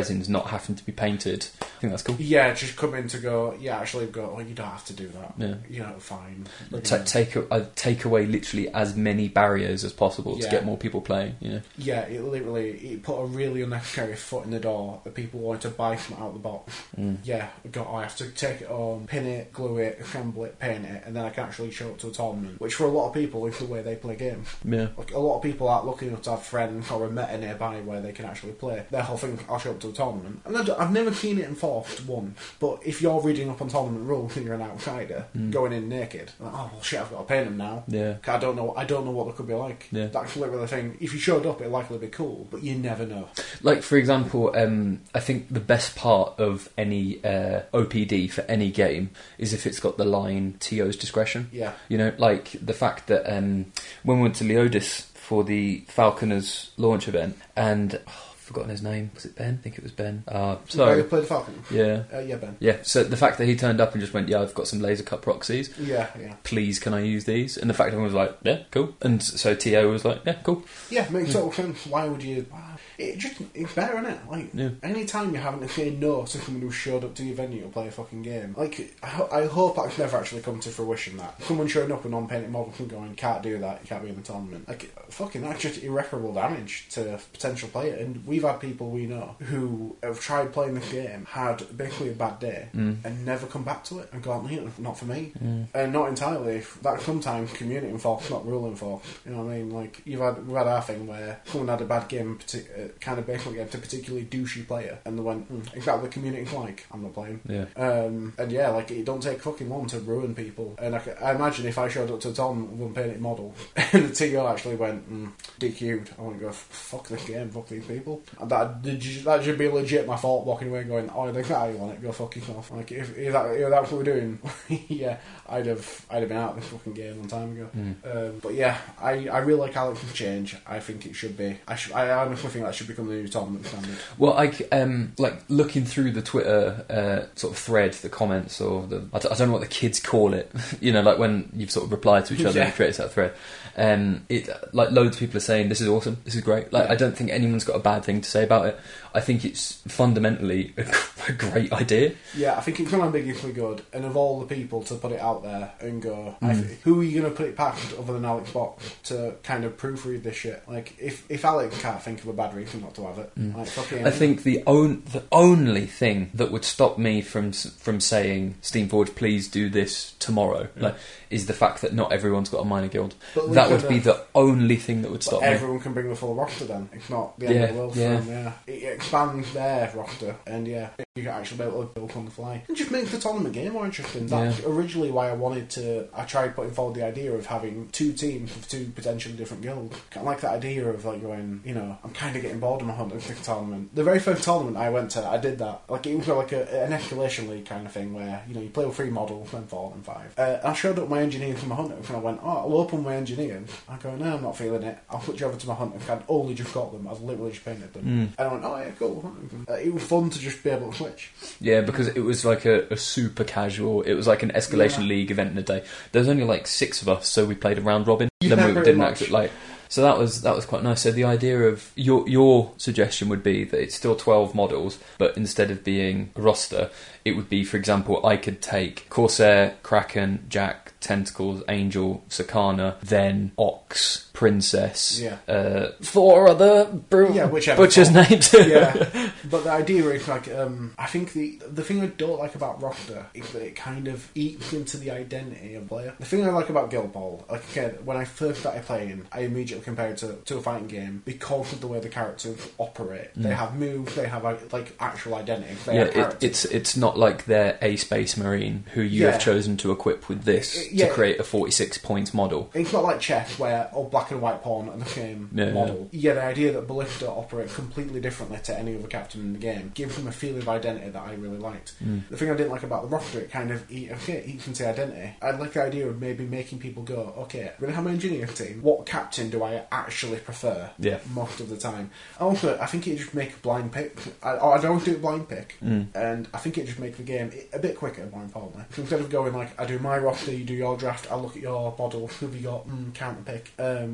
resins not having to be painted. I think that's cool. Yeah, just come in to go, yeah, actually go, well, you don't have to do that. Yeah. You know, fine. Ta take, a, uh, take away literally as many barriers as possible Yeah. to get more people playing, you know? Yeah, it literally it put a really unnecessary foot in the door that people wanted to buy from out the box. Mm. Yeah, got I have to take it home, pin it, glue it, assemble it, paint it, and then I can actually show it to a tournament. Which for a lot of people is the way they play games. Yeah. Like a lot of people aren't lucky enough to have friends or a meta nearby where they can actually play. Their whole thing, I'll show up to a tournament. And I don't- I've never seen it enforced once. But if you're reading up on tournament rules and you're an outsider, Mm. going in naked, like, oh well, shit, I've got to paint them now. Yeah. 'Cause I don't know. I don't know what they could be like. Yeah. That's literally the thing. If you showed up, it'd likely be cool, but you never know. Like, for example, um, I think the best part of any uh, O P D for any game is if it's got the line T O's discretion. Yeah. You know, like the fact that um, when we went to Leodis for the Falconers launch event, and oh, I've forgotten his name. Was it Ben? I think it was Ben. Uh, So sorry. you played the Falcon. Yeah. Uh, yeah, Ben. Yeah, so the fact that he turned up and just went, yeah, I've got some laser cut proxies, Yeah, yeah, please can I use these? And the fact that everyone was like, yeah, cool. And so T O was like, yeah, cool. yeah. Makes total sense. Why would you? It just it's better, isn't it? Like Yeah. any time you're having to say no to someone who showed up to your venue to play a fucking game. Like I, ho- I hope that's never actually come to fruition. That someone showing up with non-painted models and going, can't do that. You can't be in the tournament. Like fucking that's just irreparable damage to a potential player. And we've had people we know who have tried playing this game, had basically a bad day, Mm. and never come back to it and gone, "Yeah, not for me." Mm. And not entirely. That's sometimes community enforced, not rule enforced. You know what I mean? Like you've had we've had our thing where someone had a bad game, partic- uh, kind of basically against a particularly douchey player, and they went, mm, "Is that what the community's like? I'm not playing." Yeah. Um, and yeah, like it don't take fucking long to ruin people. And I, c- I imagine if I showed up to a tournament with unpainted model, and the T O actually went, mm, D Q'd, I want to go fuck this game, fuck these people. And that that should be legit my fault. Walking away, going, "Oh, that's how you want it. Go fuck yourself." Like if, if, that, if that's what we're doing, yeah, I'd have I'd have been out of this fucking game a long time ago. Mm. Um, but yeah, I, I really like Alex's change. I think it should be. I should. I honestly think that should become the new tournament standard. Well, I c- um like looking through the Twitter uh, sort of thread, the comments, or the I, d- I don't know what the kids call it. You know, like when you've sort of replied to each other Yeah. and created that thread. Um, it like loads of people are saying this is awesome, this is great. Like Yeah. I don't think anyone's got a bad thing to say about it. I think it's fundamentally a, a great idea. Yeah, I think it's unambiguously good. And of all the people to put it out there and go, I Mm. th- who are you going to put it past other than Alex Box to kind of proofread this shit? Like, if if Alex can't think of a bad reason not to have it, Mm. like fucking. I think the on, the only thing that would stop me from s- from saying Steamforge, please do this tomorrow, Yeah. like, is the fact that not everyone's got a minor guild. But That look would at be the- the only thing that would But stop me. everyone can bring the full roster then. It's not the end Yeah, of the world yeah. for them, yeah. It expands their roster, and yeah, you can actually be able to build on the fly. And just makes the tournament game more interesting. That's Yeah. originally why I wanted to, I tried putting forward the idea of having two teams with two potentially different guilds. I like that idea of like going, you know, I'm kind of getting bored of my Hunter Pick tournament. The very first tournament I went to, I did that. Like, it was like a, an escalation league kind of thing where, you know, you play with three models, then four, then five. Uh, I showed up my engineers for my Hunter, and I went, oh, I'll open my engineers. I go, no, I'm not feeling it. I'll switch over to my Hunter. I'd only just got them. I've literally just painted them. Mm. And I went, oh yeah, cool. Uh, it was fun to just be able to switch. Yeah, because it was like a, a super casual. It was like an escalation Yeah. league event in a day. There was only like six of us, so we played a round robin. Yeah, then we pretty didn't much. actually like. So that was that was quite nice. So the idea of your your suggestion would be that it's still twelve models, but instead of being a roster, it would be, for example, I could take Corsair, Kraken, Jack, Tentacles, Angel, Sakana, then Ox, Princess, Yeah. uh, four other bru- Yeah, whichever butchers four. names. Yeah, but the idea is like, um, I think the the thing I don't like about roster is that it kind of eats into the identity of player. The thing I like about Guild Ball, like again, when I first started playing, I immediately compared it to, to a fighting game because of the way the characters operate. They Mm. have moves, they have uh, like actual identity. They Yeah, have it, characters. it's it's not like they're a Space Marine who you Yeah. have chosen to equip with this It- yeah. to create a forty-six points model. It's not like chess where all black and white pawn are the same Yeah, model. Yeah. the idea that Ballista operate completely differently to any other captain in the game gives them a feeling of identity that I really liked. Mm. The thing I didn't like about the roster, it kind of eat, okay, it eats into identity. I like the idea of maybe making people go, okay, I'm going to have my engineer team. What captain do I actually prefer? Yeah. Most of the time. Also, I think it just make a blind pick. I, I don't do a blind pick, Mm. and I think it just makes the game a bit quicker, more importantly. So instead of going like, I do my roster, you do your draft, I look at your model, who have you got, mm, counter pick. Um,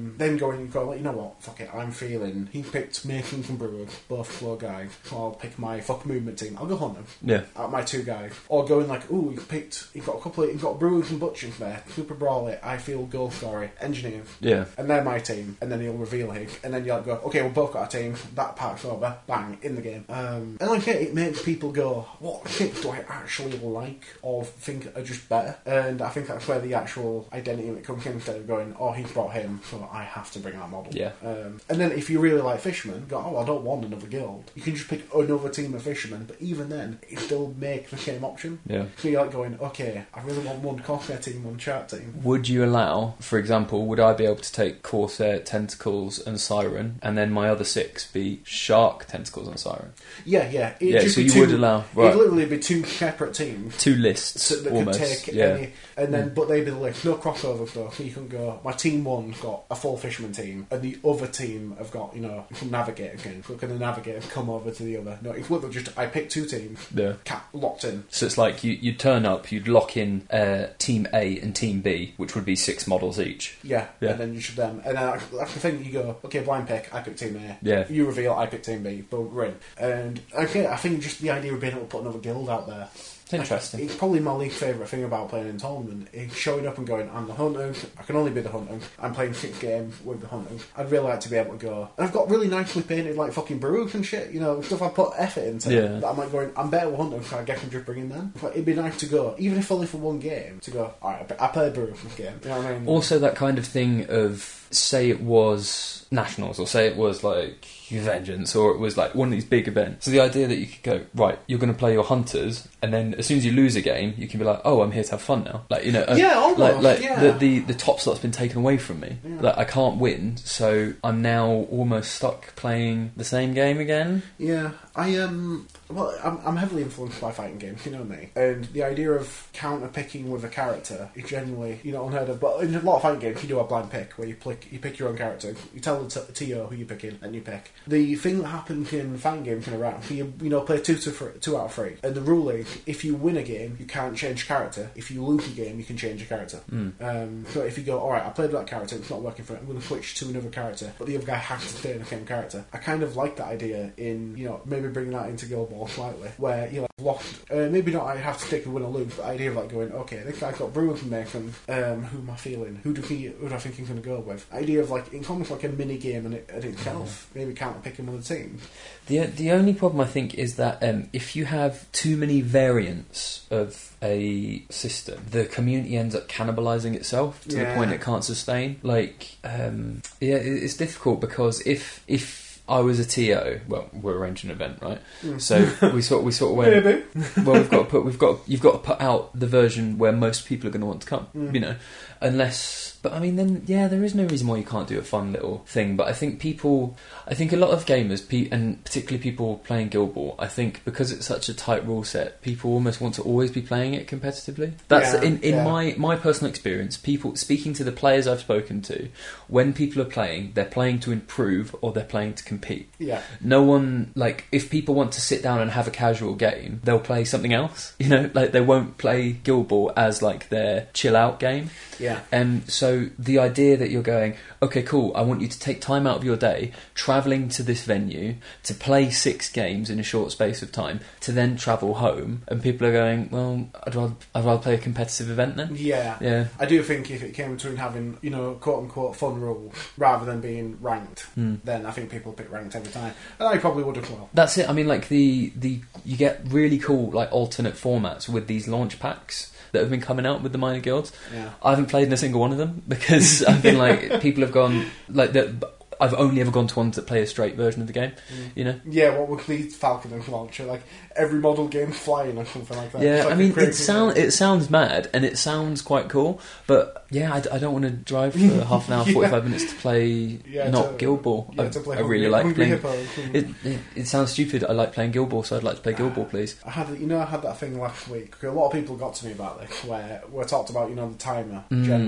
um, then going and go, like, you know what, fuck it, I'm feeling, he picked Making and Brewer, both floor guys, I'll pick my fuck movement team, I'll go Hunter. Yeah. Out my two guys. Or going like, ooh, he picked, he got a couple of, he got Brewers and Butchers there, Super Brawley, I feel goal story, Engineers. Yeah. And they're my team, and then he'll reveal him, and then you'll go, okay, we've both got a team, that part's over, bang, in the game. Um, and like it, it makes people go, what kits do I actually like, or think are just better? And I think that's where the actual identity of it comes in, instead of going, oh, he brought him, so I have to bring that model. Yeah. Um, and then if you really like Fishermen, go, oh, I don't want another guild. You can just pick another team of Fishermen, but even then, it still makes the same option. Yeah. So you're like going, okay, I really want one Corsair team, one Chart team. Would you allow, for example, would I be able to take Corsair, Tentacles and Siren, and then my other six be Shark, Tentacles and Siren? Yeah, yeah. It'd Yeah, just so be you two, would allow, right. It'd literally be two separate teams. Two lists, So that almost. could take yeah. any, and then Mm. but they'd be like no crossover stuff. So you can go. My team one's got a full Fisherman team, and the other team have got, you know, some Navigator games. So can the Navigator come over to the other? No, it's literally just I pick two teams, Yeah. cat locked in. So it's like you, you'd turn up, you'd lock in uh, Team A and Team B, which would be six models each. Yeah, Yeah. and then you should them, and then that's the thing. You go, okay, blind pick. I pick Team A. Yeah. You reveal. I pick Team B. Boom, we're in. And okay, I think just the idea of being able to put another guild out there. It's interesting. It's probably my least favourite thing about playing in tournament. It's showing up and going, I'm the hunter, I can only be the hunter, I'm playing six games with the hunter. I'd really like to be able to go. And I've got really nicely painted like fucking Baruch and shit, you know, stuff I put effort into. Yeah. That I'm like going, I'm better with hunter, so I guess I'm just bringing them. But it'd be nice to go, even if only for one game, to go, alright, I played Baruch this game. You know what I mean? Also, that kind of thing of, say it was Nationals, or say it was like Vengeance, or it was like one of these big events. So the idea that you could go, right, you're going to play your hunters, and then as soon as you lose a game, you can be like, oh, I'm here to have fun now. Like, you know, uh, Yeah, almost, like, like yeah. the, the the top slot's been taken away from me. Yeah. Like, I can't win, so I'm now almost stuck playing the same game again. Yeah, I um, well, I'm, I'm heavily influenced by fighting games, you know me, and the idea of counter picking with a character is generally, you know, unheard of. But in a lot of fighting games, you do a blind pick where you pick you pick your own character, you tell the t- T O who you're picking, and you pick. The thing that happens in fighting games in a round, you you know, play two to three, two out of three, and the rule is if you win a game, you can't change character. If you lose a game, you can change your character. Mm. Um, so if you go, all right, I played that character, it's not working for it, I'm going to switch to another character, but the other guy has to stay in the same character. I kind of like that idea in, you know, maybe bringing that into Guild Ball slightly, where you're like lost. Uh, maybe not. I have to stick with win or lose, but the idea of like going, okay, this guy's got Brewer and Macon. Um, who am I feeling? Who do he? Who do I think he's going to go with? Idea of like it's almost like a mini game in, it, in itself. Mm. Maybe counter picking with the team. The the only problem I think is that um, if you have too many variants of a system, the community ends up cannibalising itself to Yeah. the point it can't sustain. Like, um, yeah, it- it's difficult because if if I was a T O, well, we're arranging an event, right? Mm. So we sort we sort of went. Maybe. Well, we've got to put we've got you've got to put out the version where most people are going to want to come. Mm. You know, unless. But I mean, then yeah, there is no reason why you can't do a fun little thing. But I think people, I think a lot of gamers, pe- and particularly people playing Guild Ball, I think because it's such a tight rule set, people almost want to always be playing it competitively. That's Yeah, in, in yeah. my my personal experience. People speaking to the players I've spoken to, when people are playing, they're playing to improve or they're playing to compete. Yeah. No one, like, if people want to sit down and have a casual game, they'll play something else. You know, like, they won't play Guild Ball as, like, their chill-out game. Yeah. And so the idea that you're going, okay, cool, I want you to take time out of your day, travelling to this venue, to play six games in a short space of time, to then travel home, and people are going, well, I'd rather, I'd rather play a competitive event then. Yeah. Yeah. I do think if it came between having, you know, quote-unquote fun rules rather than being ranked, Hmm. then I think people pick ranked every time. And I probably would as well. That's it. I mean, like, the, the you get really cool, like, alternate formats with these launch packs that have been coming out with the minor guilds. Yeah. I haven't played in a single one of them because I've been like, people have gone, like, the, I've only ever gone to ones that play a straight version of the game, Mm. you know? Yeah, what would the Falcon and launcher? Like, every model game flying or something like that. Yeah, It's like I a mean, it crazy sound game. it sounds mad and it sounds quite cool, but yeah, I, d- I don't want to drive for half an hour, Yeah. forty-five minutes to play Yeah, not to- Guild Ball. Yeah, I, to play I really Hungry- like Hungry playing. Hippo. It, it, it sounds stupid. I like playing Guild Ball, so I'd like to play Guild Ball, please. I had, you know, I had that thing last week. A lot of people got to me about this, where we talked about, you know, the timer Mm. generally.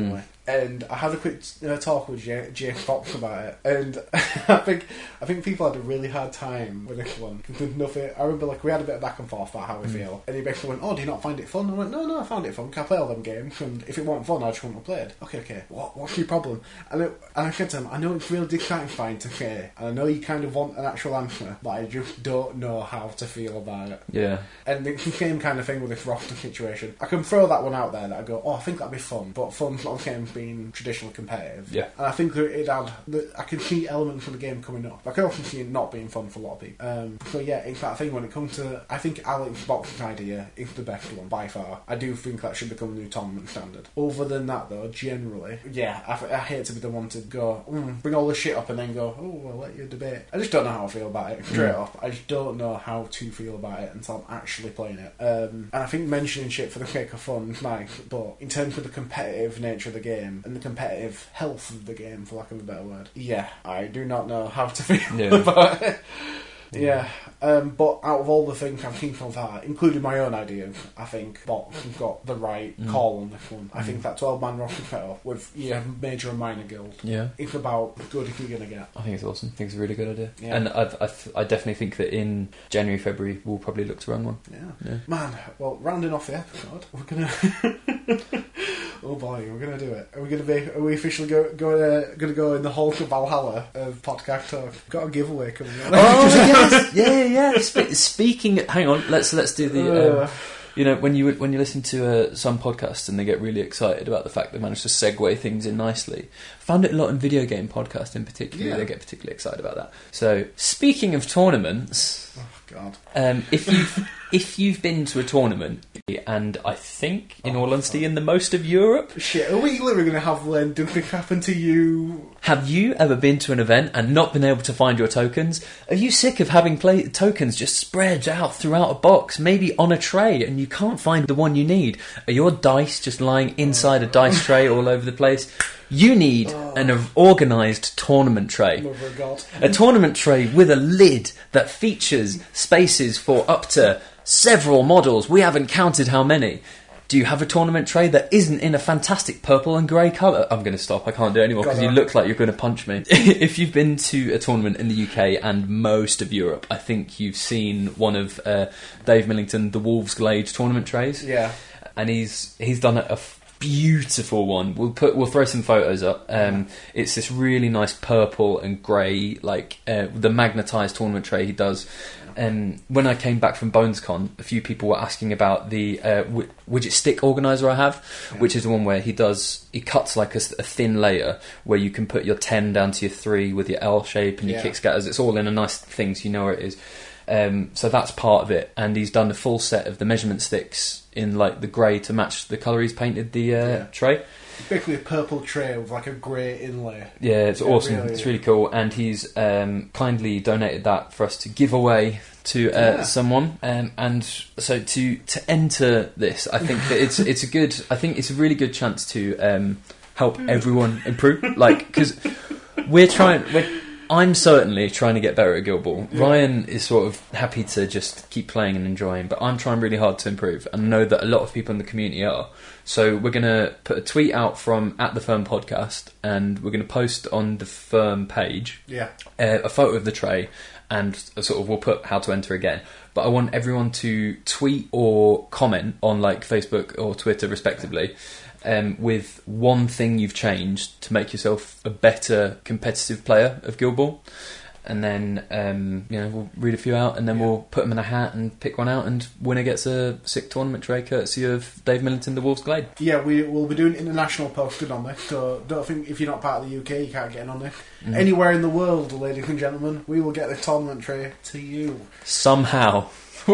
and I had a quick uh, talk with Jake, Jake Fox about it, and I think I think people had a really hard time with this one. There's nothing. I remember like we had a bit of back and forth about how we mm. feel, and he basically went, "Oh, do you not find it fun?" I went, "No, no, I found it fun. Can I play all them games? And if it wasn't fun, I just wouldn't have played." Okay, okay. What what's your problem? And, it, and I said to him, "I know it's really dissatisfying to say, and I know you kind of want an actual answer, but I just don't know how to feel about it." Yeah. And it's the same kind of thing with this roster situation. I can throw that one out there that I go, "Oh, I think that'd be fun," but fun's not the same as being traditionally competitive. Yeah. And I think that it had. I can see elements of the game coming up. I can also see it not being fun for a lot of people. Um, so yeah, it's that thing when it comes to. I think Alex Box's idea is the best one by far. I do think that should become a new tournament standard. Other than that, though, generally, yeah, I, I hate to be the one to go mm, bring all this shit up and then go, "Oh, I'll let you debate." I just don't know how I feel about it. Straight mm. up, I just don't know how to feel about it until I'm actually playing it. Um, and I think mentioning shit for the sake of fun is nice, but in terms of the competitive nature of the game and the competitive health of the game, for lack of a better word, yeah, I do not know how to feel yeah. about it. Yeah, um, but out of all the things I've seen so far, including my own ideas, I think Box has got the right mm. call on this one. I mm. think that twelve-man roster setup with yeah, major and minor guild, yeah, it's about as good as you're going to get. I think it's awesome. I think it's a really good idea. Yeah. And I've, I've, I definitely think that in January, February, we'll probably look to run one. Yeah. yeah. Man, well, rounding off the episode, we're going to... Oh boy, we're gonna do it. Are we gonna be? Are we officially go, going uh, gonna go in the Hulk of Valhalla of podcast talk? Got a giveaway coming up. Oh yes, yeah, yeah. Spe- speaking, hang on. Let's let's do the. Um, you know, when you when you listen to uh, some podcasts and they get really excited about the fact they managed to segue things in nicely. Found it a lot in video game podcasts in particular. Yeah. They get particularly excited about that. So speaking of tournaments, oh god, um, if you've if you've been to a tournament, and I think, in oh, all honesty, God. in the most of Europe... Shit, are we literally going to have Len? Did it happen to you? Have you ever been to an event and not been able to find your tokens? Are you sick of having play- tokens just spread out throughout a box, maybe on a tray, and you can't find the one you need? Are your dice just lying inside oh. a dice tray all over the place? You need oh. an organised tournament tray. Mother of God. A tournament tray with a lid that features spaces for up to several models. We haven't counted how many. Do you have a tournament tray that isn't in a fantastic purple and grey colour? I'm going to stop. I can't do it anymore because you look like you're going to punch me. If you've been to a tournament in the U K and most of Europe, I think you've seen one of uh, Dave Millington, the Wolves Glade tournament trays. Yeah. And he's he's done a, a beautiful one. We'll put we'll throw some photos up. Um, it's this really nice purple and grey, like uh, the magnetised tournament tray he does. Um, when I came back from BonesCon, a few people were asking about the uh, w- widget stick organizer I have, yeah. which is the one where he does he cuts like a, a thin layer where you can put your ten down to your three with your L shape and your yeah. kick scatters. It's all in a nice thing, so you know where it is. Um, so that's part of it, and he's done a full set of the measurement sticks in like the grey to match the colour he's painted the uh, yeah. tray. Basically a purple tray with like a grey inlay. Yeah, it's yeah, awesome. Really, it's really cool, and he's um, kindly donated that for us to give away to uh, yeah. someone. Um, and so to to enter this, I think that it's it's a good. I think it's a really good chance to um, help everyone improve. Like because we're trying. We're, I'm certainly trying to get better at Guild Ball. Yeah. Ryan is sort of happy to just keep playing and enjoying, but I'm trying really hard to improve, and I know that a lot of people in the community are. So we're going to put a tweet out from at the Firm Podcast, and we're going to post on the Firm page yeah. uh, a photo of the tray, and a sort of we'll put how to enter again. But I want everyone to tweet or comment on like Facebook or Twitter respectively. Um, with one thing you've changed to make yourself a better competitive player of Guild Ball, and then um, you know we'll read a few out, and then yeah. we'll put them in a hat and pick one out, and winner gets a sick tournament tray courtesy of Dave Millington, the Wolves Glade. Yeah, we will be doing international posting on this, so don't think if you're not part of the U K you can't get in on this. Mm. Anywhere in the world, ladies and gentlemen, we will get the tournament tray to you somehow.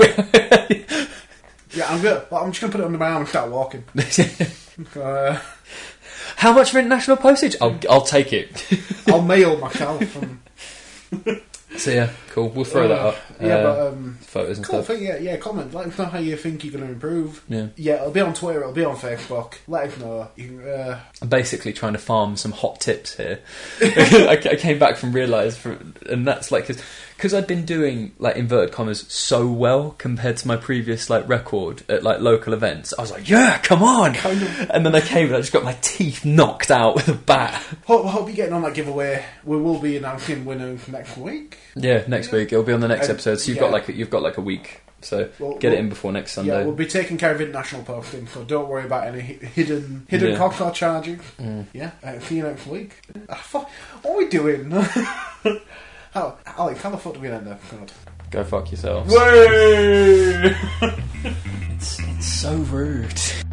Yeah, I'm good. Well, I'm just gonna put it under my arm and start walking. Uh, How much for international postage? I'll I'll take it. I'll mail myself. And so yeah, cool. We'll throw uh, that up. Yeah, uh, but um, photos and cool stuff. Thing, yeah, yeah. Comment. Let us know how you think you're going to improve. Yeah, yeah. It'll be on Twitter. It'll be on Facebook. Let us know. You can, uh... I'm basically trying to farm some hot tips here. I, I came back from Realise, and that's like because I'd been doing like inverted commas so well compared to my previous like record at like local events. I was like, yeah, come on. Kind of. And then I came and I just got my teeth knocked out with a bat. Hope, hope you're getting on that giveaway. We will be announcing winners next week. Yeah, next Yeah. week it'll be on the next And, episode. So you've yeah. got like a, you've got like a week. So Well, get well, it in before next Sunday. Yeah, we'll be taking care of international posting, so don't worry about any hi- hidden hidden Yeah. costs or charges. Mm. Yeah, uh, see you next week. Ah, fuck, what are we doing? how, Alex, how the fuck do we end up? God. Go fuck yourselves. Way! It's, it's so rude.